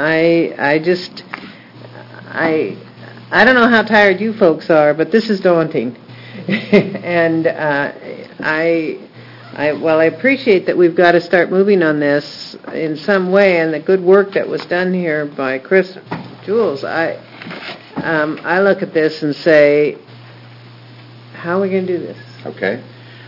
don't know how tired you folks are, but this is daunting. And while I appreciate that we've got to start moving on this in some way, and the good work that was done here by Chris Jules, I look at this and say, how are we going to do this? Okay.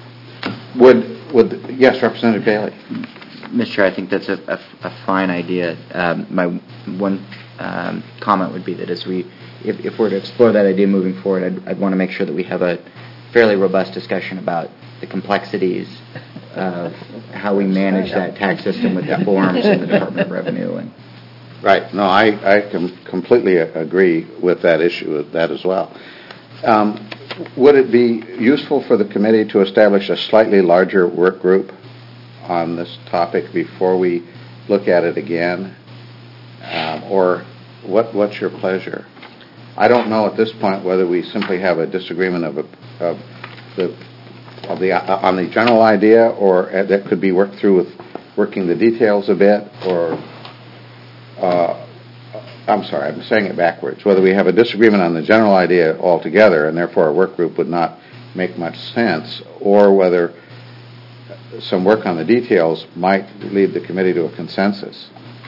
Yes, Representative Bailey. Mr. Chair, I think that's a fine idea. My one comment would be that if we're to explore that idea moving forward, I'd want to make sure that we have a fairly robust discussion about the complexities of how we manage that tax system with the forms and the Department of Revenue. Right. No, I completely agree with that issue, with that as well. Would it be useful for the committee to establish a slightly larger work group on this topic before we look at it again? Or what's your pleasure? I don't know at this point whether we simply have a disagreement on the general idea, or that could be worked through with working the details a bit, or I'm sorry, I'm saying it backwards. Whether we have a disagreement on the general idea altogether, and therefore a work group would not make much sense, or whether some work on the details might lead the committee to a consensus.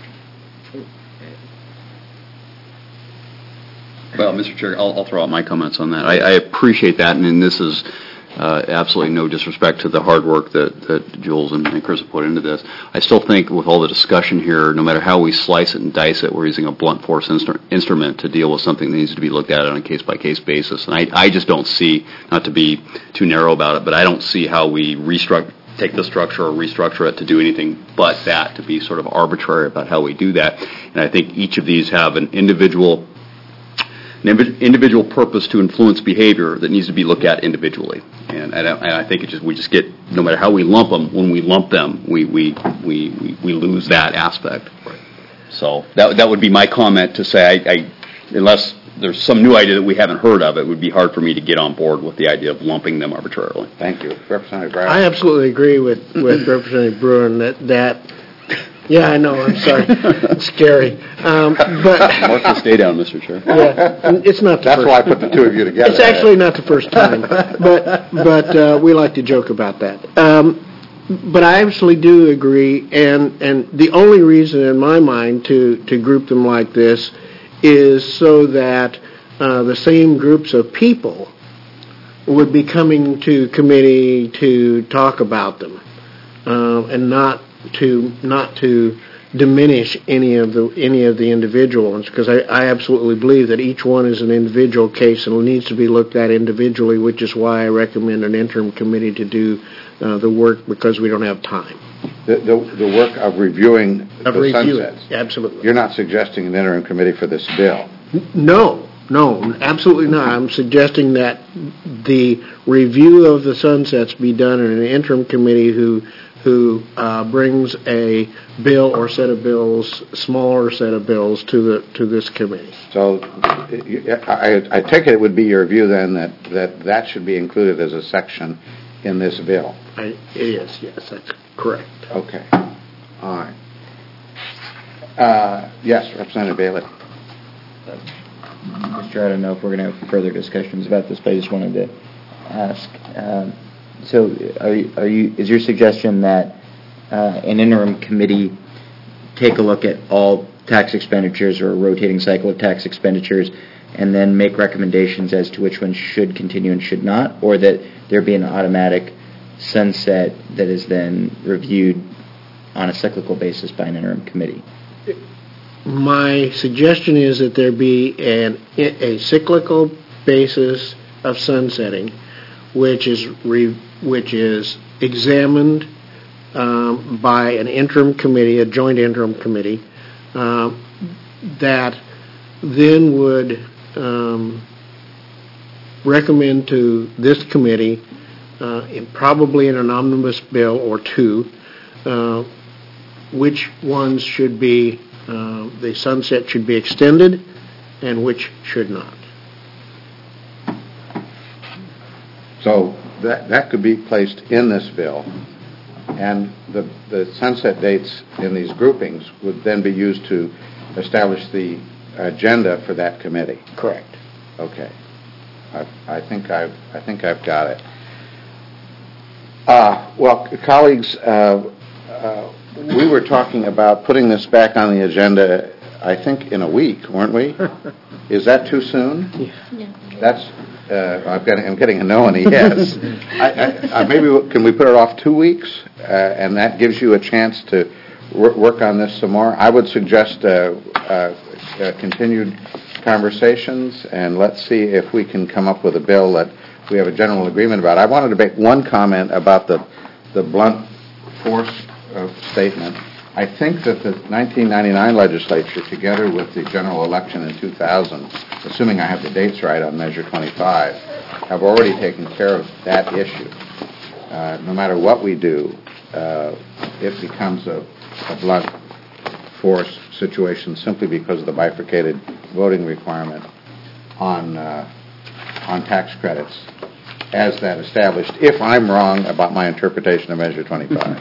Well, Mr. Chair, I'll throw out my comments on that. I appreciate that, and this is absolutely no disrespect to the hard work that Jules and Chris have put into this. I still think with all the discussion here, no matter how we slice it and dice it, we're using a blunt force instrument to deal with something that needs to be looked at on a case-by-case basis. And I just don't see, not to be too narrow about it, but I don't see how we take the structure or restructure it to do anything but that, to be sort of arbitrary about how we do that. And I think each of these have an individual purpose to influence behavior that needs to be looked at individually. And I think we just get, no matter how we lump them, when we lump them, we lose that aspect. So that would be my comment, to say, unless there's some new idea that we haven't heard of, it would be hard for me to get on board with the idea of lumping them arbitrarily. Thank you. Representative Brown. I absolutely agree with Representative Bruin that yeah, I know, I'm sorry. It's scary. But Mark the stay down, Mr. Chair. Yeah, it's not the That's first why I put the two of you together. It's actually not the first time, but we like to joke about that. But I absolutely do agree, and the only reason in my mind to group them like this is so that the same groups of people would be coming to committee to talk about them, and not to diminish any of the individual ones, because I absolutely believe that each one is an individual case and needs to be looked at individually, which is why I recommend an interim committee to do the work, because we don't have time. The work of reviewing the sunsets. Absolutely. You're not suggesting an interim committee for this bill? No, absolutely not. I'm suggesting that the review of the sunsets be done in an interim committee who brings a bill or set of bills, smaller set of bills, to this committee. So I take it would be your view then that should be included as a section in this bill. It is, yes, that's correct. Okay. All right. Yes, Representative Bailey. Mr. Chair, I don't know if we're going to have further discussions about this, but I just wanted to ask. So, is your suggestion that an interim committee take a look at all tax expenditures or a rotating cycle of tax expenditures and then make recommendations as to which ones should continue and should not, or that there be an automatic sunset that is then reviewed on a cyclical basis by an interim committee? My suggestion is that there be a cyclical basis of sunsetting, which is examined by an interim committee, a joint interim committee, that then would recommend to this committee, probably in an omnibus bill or two, which ones should be, the sunset should be extended and which should not. So that could be placed in this bill, and the sunset dates in these groupings would then be used to establish the agenda for that committee. Correct. Okay. I think I've got it. Well, colleagues, we were talking about putting this back on the agenda, I think, in a week, weren't we? Is that too soon? Yeah. That's. I'm getting a no and a yes. Maybe can we put it off 2 weeks, and that gives you a chance to work on this some more. I would suggest continued conversations, and let's see if we can come up with a bill that we have a general agreement about. I wanted to make one comment about the blunt force statement. I think that the 1999 legislature, together with the general election in 2000, assuming I have the dates right on Measure 25, have already taken care of that issue. No matter what we do, it becomes a blunt force situation simply because of the bifurcated voting requirement on tax credits as that established, if I'm wrong about my interpretation of Measure 25.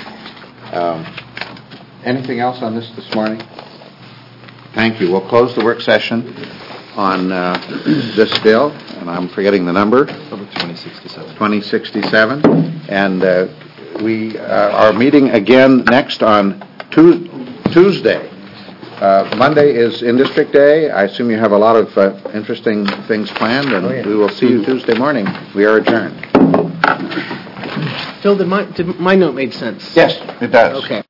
Anything else on this morning? Thank you. We'll close the work session on this bill, and I'm forgetting the number. 2067. 2067. And we are meeting again next on Tuesday. Monday is In-District Day. I assume you have a lot of interesting things planned, and we will see you Tuesday morning. We are adjourned. Phil, did my note make sense? Yes, it does. Okay.